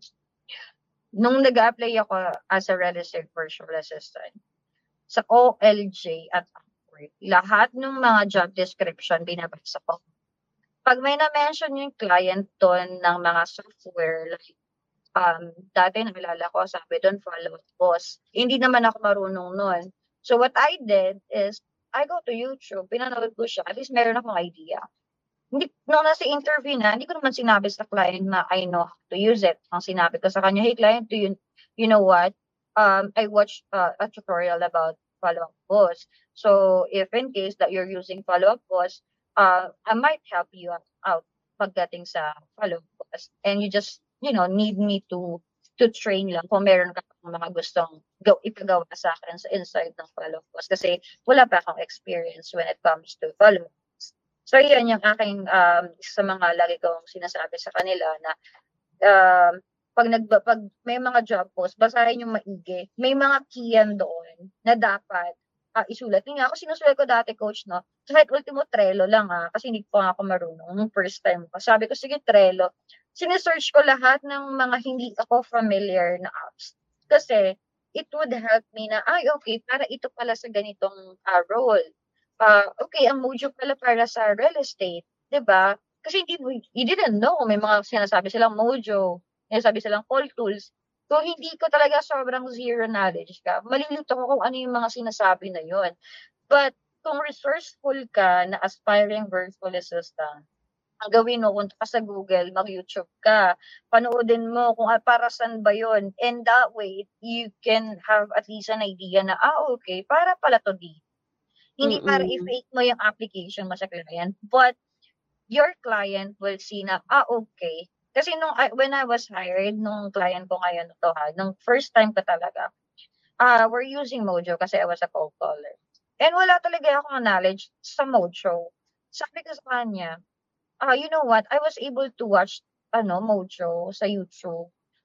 Nung nag-apply ako as a registered virtual assistant, sa OLJ at Upwork, lahat ng mga job description binabasa ko. Pag may na-mention yung client doon ng mga software, like, dati naalala ko, sabi doon, follow-up boss. Hindi naman ako marunong noon. So what I did is, I go to YouTube, pinanood ko siya, at least meron akong idea. Hindi, nung nasa interview na, hindi ko naman sinabi sa client na I know how to use it. Ang sinabi ko sa kanya, hey client, you know what? I watched a tutorial about follow-up boss. So if in case that you're using follow-up boss, I might help you out pagdating sa follow-up boss. And you just, need me to train lang kung meron ka pang mga gustong ipagawa sa akin sa inside ng follow-up boss. Kasi wala pa akong experience when it comes to follow-up. So, yun yung aking, sa mga lagi kong sinasabi sa kanila na, um, pag may mga job post, basahin yung maigi. May mga key yan doon na dapat isulat. Yun nga, ako sinusulat ko dati, coach, no? Kahit ultimo Trello lang, kasi hindi pa nga ako marunong nung first time ko. Sabi ko, sige, Trello. Sinesearch ko lahat ng mga hindi ako familiar na apps. Kasi, it would help me na, okay, para ito pala sa ganitong role. Okay, ang Mojo pala para sa real estate, 'di ba? Kasi you didn't know may mga sinasabi silang Mojo, may sinasabi silang call tools. Kung hindi ko talaga sobrang zero knowledge ka, malilito ko kung ano yung mga sinasabi na yun. But kung resourceful ka na aspiring virtual assistant, ang gawin mo, punta ka sa Google, mag-YouTube ka, panoodin mo kung para saan ba yun. And that way, you can have at least an idea na, okay, para pala to dito. Hindi para Mm. i-fake mo yung application mo sa client, but your client will see na, okay. Kasi when I was hired, nung client ko ngayon to nung first time ko talaga, we're using Mojo kasi I was a cold caller. And wala talaga akong knowledge sa Mojo. Sabi ko sa kanya, you know what, I was able to watch Mojo sa YouTube.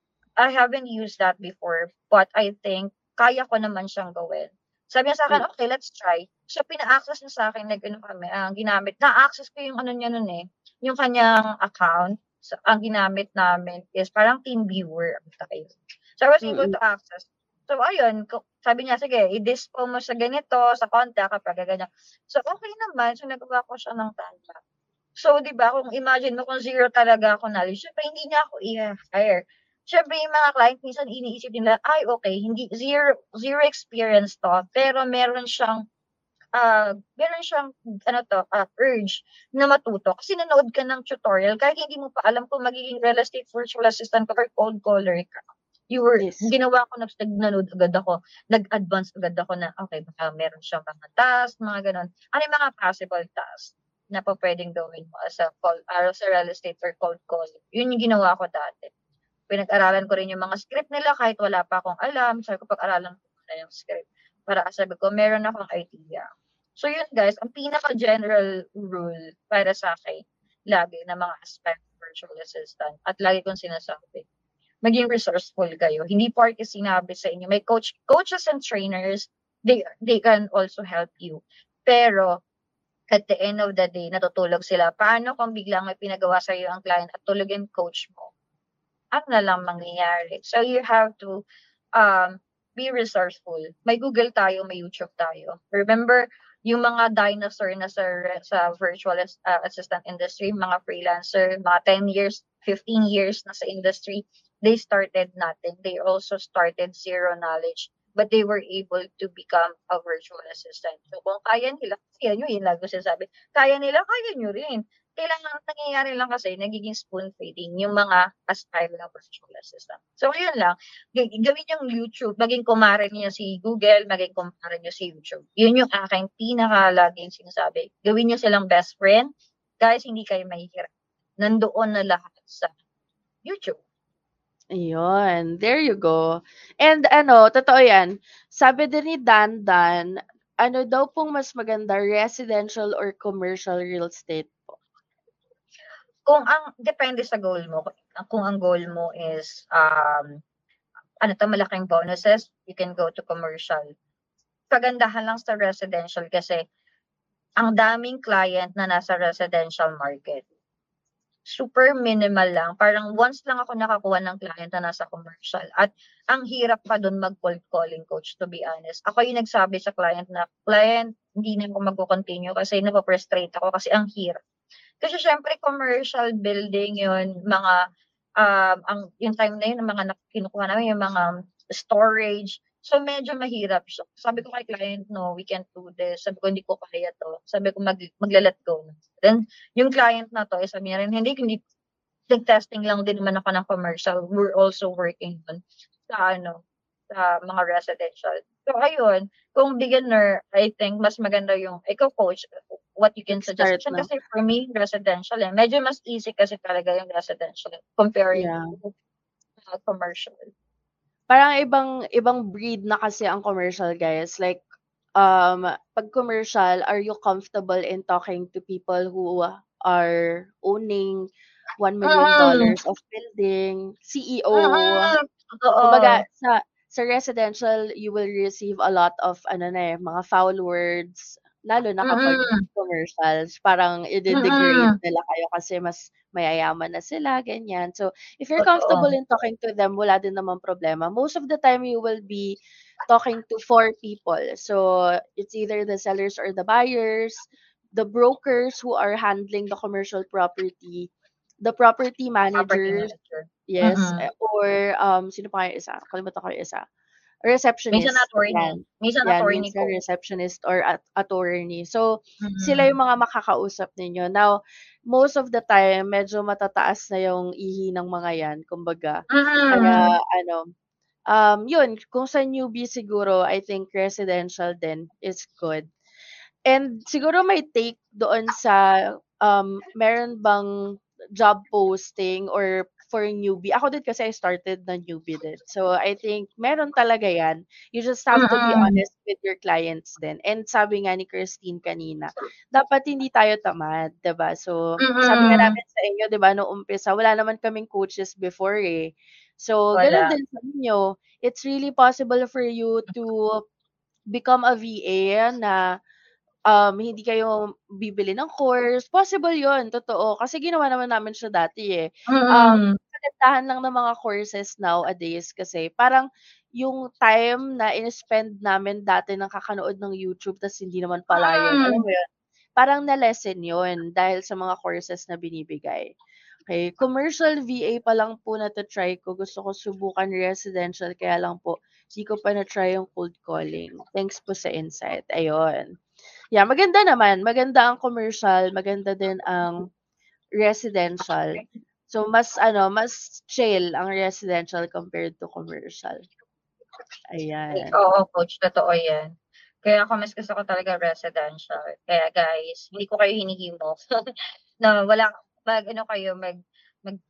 I haven't used that before, but I think kaya ko naman siyang gawin. Sabi niya sa akin, okay, let's try. So, pina-access niya sa akin, kami, ginamit. Na-access ko yung niya nun yung kanyang account. So, ang ginamit namin is parang TeamViewer ang tayo. So, I was able Mm. to access. So, ayun, sabi niya, sige, i-dispo mo sa ganito, sa contact, kapag ganyan. So, okay naman. So, nagawa ko siya ng tanda. So, di ba, kung imagine mo kung zero talaga ako knowledge, syempre hindi niya ako i-hire. Syempre yung mga client minsan iniisip nila, okay, hindi zero experience to, pero meron siyang urge na matuto kasi nanood ka ng tutorial kahit hindi mo pa alam kung magiging real estate virtual assistant ka or cold caller ka. Yes. Ginawa ko, nanood agad ako, nag-advance agad ako na, okay, baka meron siyang mga task, mga ganon. Ano yung mga possible tasks na pa pwedeng gawin mo as a real estate or cold caller? Yun yung ginawa ko dati. pinag-aralan ko rin yung mga script nila kahit wala pa akong alam. Sabi ko, pag-aralan ko muna yung script. Para sabi ko, meron akong idea. So yun guys, ang pinaka-general rule para sa akin, lagi na mga aspect ng virtual assistant at lagi kong sinasabi, maging resourceful kayo. Hindi porke sinabi sa inyo, may coaches and trainers, they can also help you. Pero at the end of the day, natutulog sila. Paano kung biglang may pinagawa sa iyo ang client at tulog yung coach mo? Ano na lang mangyayari? So you have to be resourceful. May Google tayo, may YouTube tayo. Remember, yung mga dinosaur na sa virtual assistant industry, mga freelancer, mga 10 years, 15 years na sa industry, they started nothing. They also started zero knowledge, but they were able to become a virtual assistant. So kung kaya nila, kaya nyo, yun lang ko sinasabi, kaya nila, kaya nyo rin. Kailangan nangyayari lang kasi nagiging spoon feeding yung mga aspire ng virtual assistant. So yun lang, gawin yung YouTube, maging kumare niyo si Google, maging kumare niyo si YouTube. Yun yung aking pinaka-laging sinasabi. Gawin niyo silang best friend. Guys, hindi kayo mahihirap. Nandoon na lahat sa YouTube. Ayun, there you go. And ano, totoo yan. Sabi din ni Dan, ano daw pong mas maganda, residential or commercial real estate po? Depende sa goal mo. Kung ang goal mo is, malaking bonuses, you can go to commercial. Kagandahan lang sa residential kasi ang daming client na nasa residential market. Super minimal lang. Parang once lang ako nakakuha ng client na nasa commercial. At ang hirap pa dun mag-cold calling, coach, to be honest. Ako yung nagsabi sa client na, client, hindi na ako mag-continue kasi napaprostrate ako kasi ang hirap. Kasi syempre commercial building yun, mga, yung time na yun, mga kinukuha namin, yung mga storage. So medyo mahirap siya. Sabi ko kay client, no, we can't do this. Sabi ko, hindi ko kaya to. Sabi ko, magla-let go na. Then, yung client na to, sabi niya rin, hindi, nag-testing lang din naman ako ng commercial. We're also working on sa sa mga residential. So, ayun, kung beginner, I think mas maganda yung, ikaw coach, what you can suggest. Start na. Kasi for me, residential medyo mas easy kasi talaga yung residential comparing Yeah. to commercial. Parang ibang breed na kasi ang commercial, guys. Like, pag commercial, are you comfortable in talking to people who are owning $1 million of building, CEO? Kumbaga, sa residential, you will receive a lot of mga foul words, lalo na kapag commercials. Parang i-degrade nila kayo kasi mas mayayaman na sila, ganyan. So, if you're comfortable in talking to them, wala din naman problema. Most of the time, you will be talking to 4 people. So, it's either the sellers or the buyers, the brokers who are handling the commercial property, the property managers, yes, or sino pa yung isa? Kalimutan ko yung isa. Receptionist. Minsan attorney. Minsan receptionist or attorney. So, sila yung mga makakausap ninyo. Now, most of the time, medyo matataas na yung ihi ng mga yan, kumbaga. Kaya, yun, kung sa newbie siguro, I think residential din is good. And siguro may take doon sa, meron bang job posting or for newbie? Ako din kasi I started na newbie din. So, I think meron talaga yan. You just have to be honest with your clients din. And sabi nga ni Christine kanina, dapat hindi tayo tamad, diba? So, sabi nga namin sa inyo, diba, noong umpisa, wala naman kaming coaches before eh. So, ganun din sa inyo. It's really possible for you to become a VA na hindi kayo bibili ng course. Possible yun, totoo. Kasi ginawa naman namin siya dati eh. Kagandahan lang ng mga courses nowadays kasi parang yung time na in-spend namin dati ng kakanood ng YouTube tas hindi naman pala yun. Alam mo yun? Parang na-lessen yun dahil sa mga courses na binibigay. Okay, commercial VA pa lang po na try ko. Gusto ko subukan residential kaya lang po hindi ko pa na-try yung cold calling. Thanks po sa insight. Ayun. Yeah, maganda naman. Maganda ang commercial, maganda din ang residential. So mas chill ang residential compared to commercial. Ayan. Oo, coach, totoo 'yan. Kaya ako mas gusto ko talaga residential. Kaya guys, hindi ko kayo hinihimo na wala kayo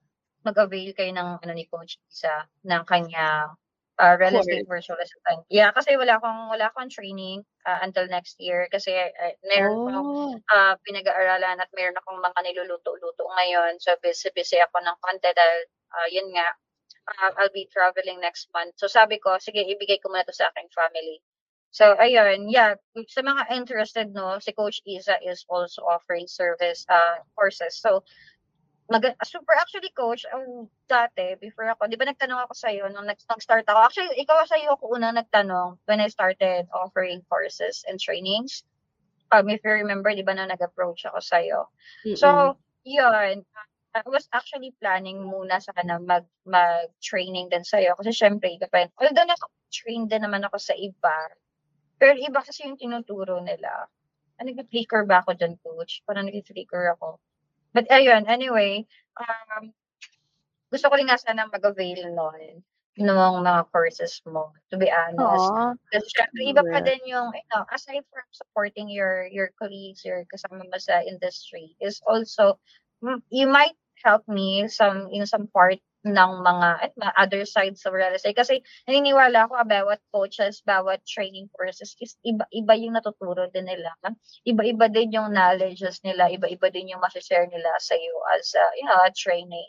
mag-avail kayo ng ano ni Coach Isa, ng kanyang real estate Course. virtual assistant. Yeah, kasi wala akong training until next year kasi meron pa akong Oh. pinag-aaralan at meron akong mga niluluto-luto ngayon. So busy ako ng konti dahil yun nga, I'll be traveling next month. So sabi ko, sige, ibigay ko muna to sa aking family. So ayun, yeah, sa mga interested, no, si Coach Isa is also offering service courses. So super actually, Coach, dati before ako, 'di ba nagtanong ako sa'yo nung nag-start ako. Actually, ikaw sa'yo ako unang nagtanong when I started offering courses and trainings. If you remember, 'di ba, na nag-approach ako sa'yo. So, Mm. yun, I was actually planning muna sana mag-training din sa'yo kasi siyempre although naka-train din naman ako sa iba, pero iba kasi yung tinuturo nila. Nagfi-flicker ba ako diyan, Coach? Parang nagfi-flicker ako. But ayun, anyway, gusto ko rin nga sana mag-avail nun, nung mga courses mo, to be honest. Aw, Kasi siyempre iba pa congrats. din yung aside from supporting your colleagues, your kasama mo sa industry, is also, you might help me in some part ng mga other sides of real estate. Kasi naniniwala ako bawat coaches, bawat training courses is iba-iba yung natuturo din nila. Iba-iba din yung knowledges nila, iba-iba din yung share nila sa'yo as a trainee.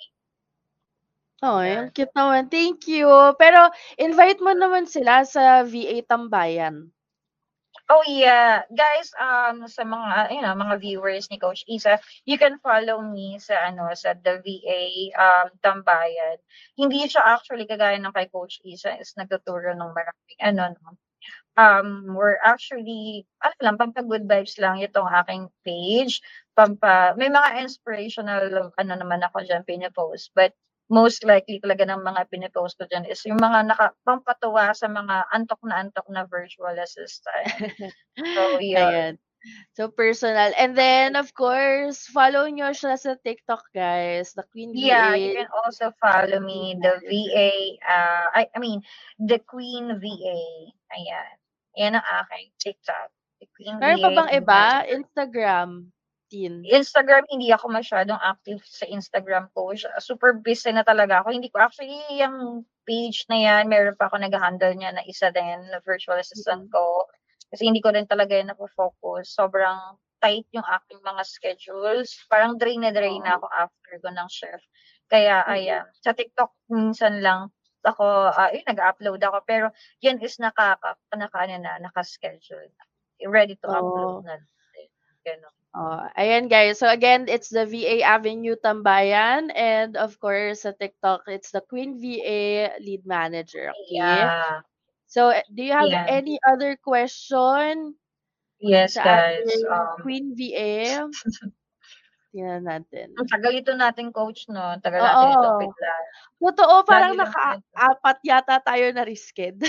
Ay, Yan. ang cute naman. Thank you. Pero invite mo naman sila sa VA Tambayan. Oh yeah, guys, sa mga mga viewers ni Coach Isa, you can follow me sa the VA Tambayan. Hindi siya actually kagaya ng kay Coach Isa is nagtuturo ng maraming no. We're actually lang pampa-good vibes lang itong aking page, may mga inspirational naman ako diyan pino-post, but most likely talaga ng mga pino-post ko diyan is yung mga pampatuwa sa mga antok na virtual assistant. So, yun. Ayan. So, personal. And then, of course, follow nyo siya sa TikTok, guys. The Queen Yeah, you VA can also follow Lead me, the Manager. VA, I mean, the Queen VA. Ayan. Yan ang aking TikTok. The Queen Meron pa VA bang Lead iba? Manager. Instagram, Tin. Instagram, hindi ako masyadong active sa Instagram, Coach. Super busy na talaga ako. Hindi ko actually yung page na yan, meron pa ako nag-handle niya na isa din, na virtual assistant Mm. ko. Kasi hindi ko rin talaga yan napo-focus. Sobrang tight yung aking mga schedules. Parang drain na Oo. ako after ko ng shift. Kaya, Mm. ayan. Sa TikTok, minsan lang ako, nag-upload ako. Pero, yan is naka-schedule. Ready to upload Oh. na. Ganun. Oh, ayan guys. So again, it's the VA Avenue Tambayan, and of course sa TikTok, it's the Queen VA Lead Manager. Okay? Yeah. So, do you have Yeah. any other question Yes, sa guys. ating Queen VA? Tingnan natin. Ang tagal ito nating Coach, 'no? Ang tagal natin itong Oo. biglaan. Totoo, Lagi parang lang ganito. naka-apat yata tayo na risked.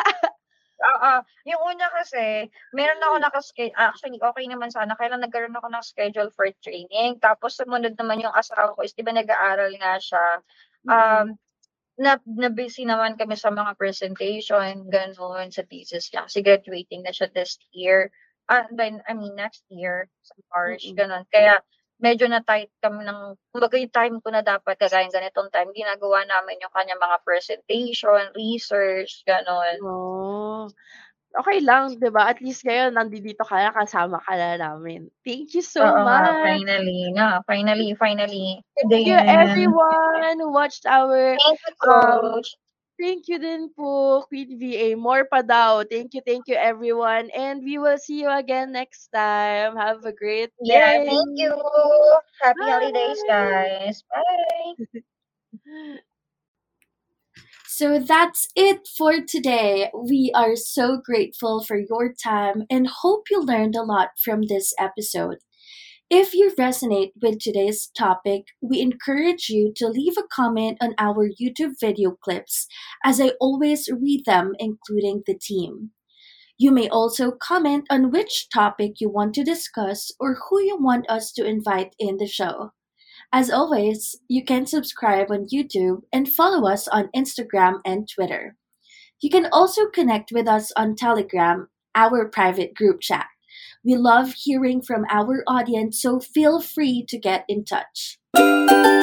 Oo. Yung una kasi, meron ako actually, okey naman sana kaya lang nagkaroon ako ng schedule for training. Tapos sumunod naman yung asawa ko is 'di ba nag-aaral nga siya, Mm. um, na-busy naman kami sa mga presentation, gano'n, sa thesis niya kasi graduating na siya this year. I mean next year sa March, Mm. gano'n. Kaya medyo na-tight kami kumbaga yung time ko na dapat kagaya ganitong time ginagawa namin yung kanyang mga presentation, research, gano'n. Oh. Okey lang, 'di ba? At least ngayon nandito ka na, kasama ka na namin. Thank you so Oo nga, much. finally. Thank you Then, everyone who watched our thank you, um Coach. thank you din po, Queen VA. More pa daw. Thank you everyone. And we will see you again next time. Have a great Yeah, day. thank you. Happy holidays, Bye. guys. Bye. So that's it for today. We are so grateful for your time and hope you learned a lot from this episode. If you resonate with today's topic, we encourage you to leave a comment on our YouTube video clips, as I always read them, including the team. You may also comment on which topic you want to discuss or who you want us to invite in the show. As always, you can subscribe on YouTube and follow us on Instagram and Twitter. You can also connect with us on Telegram, our private group chat. We love hearing from our audience, so feel free to get in touch.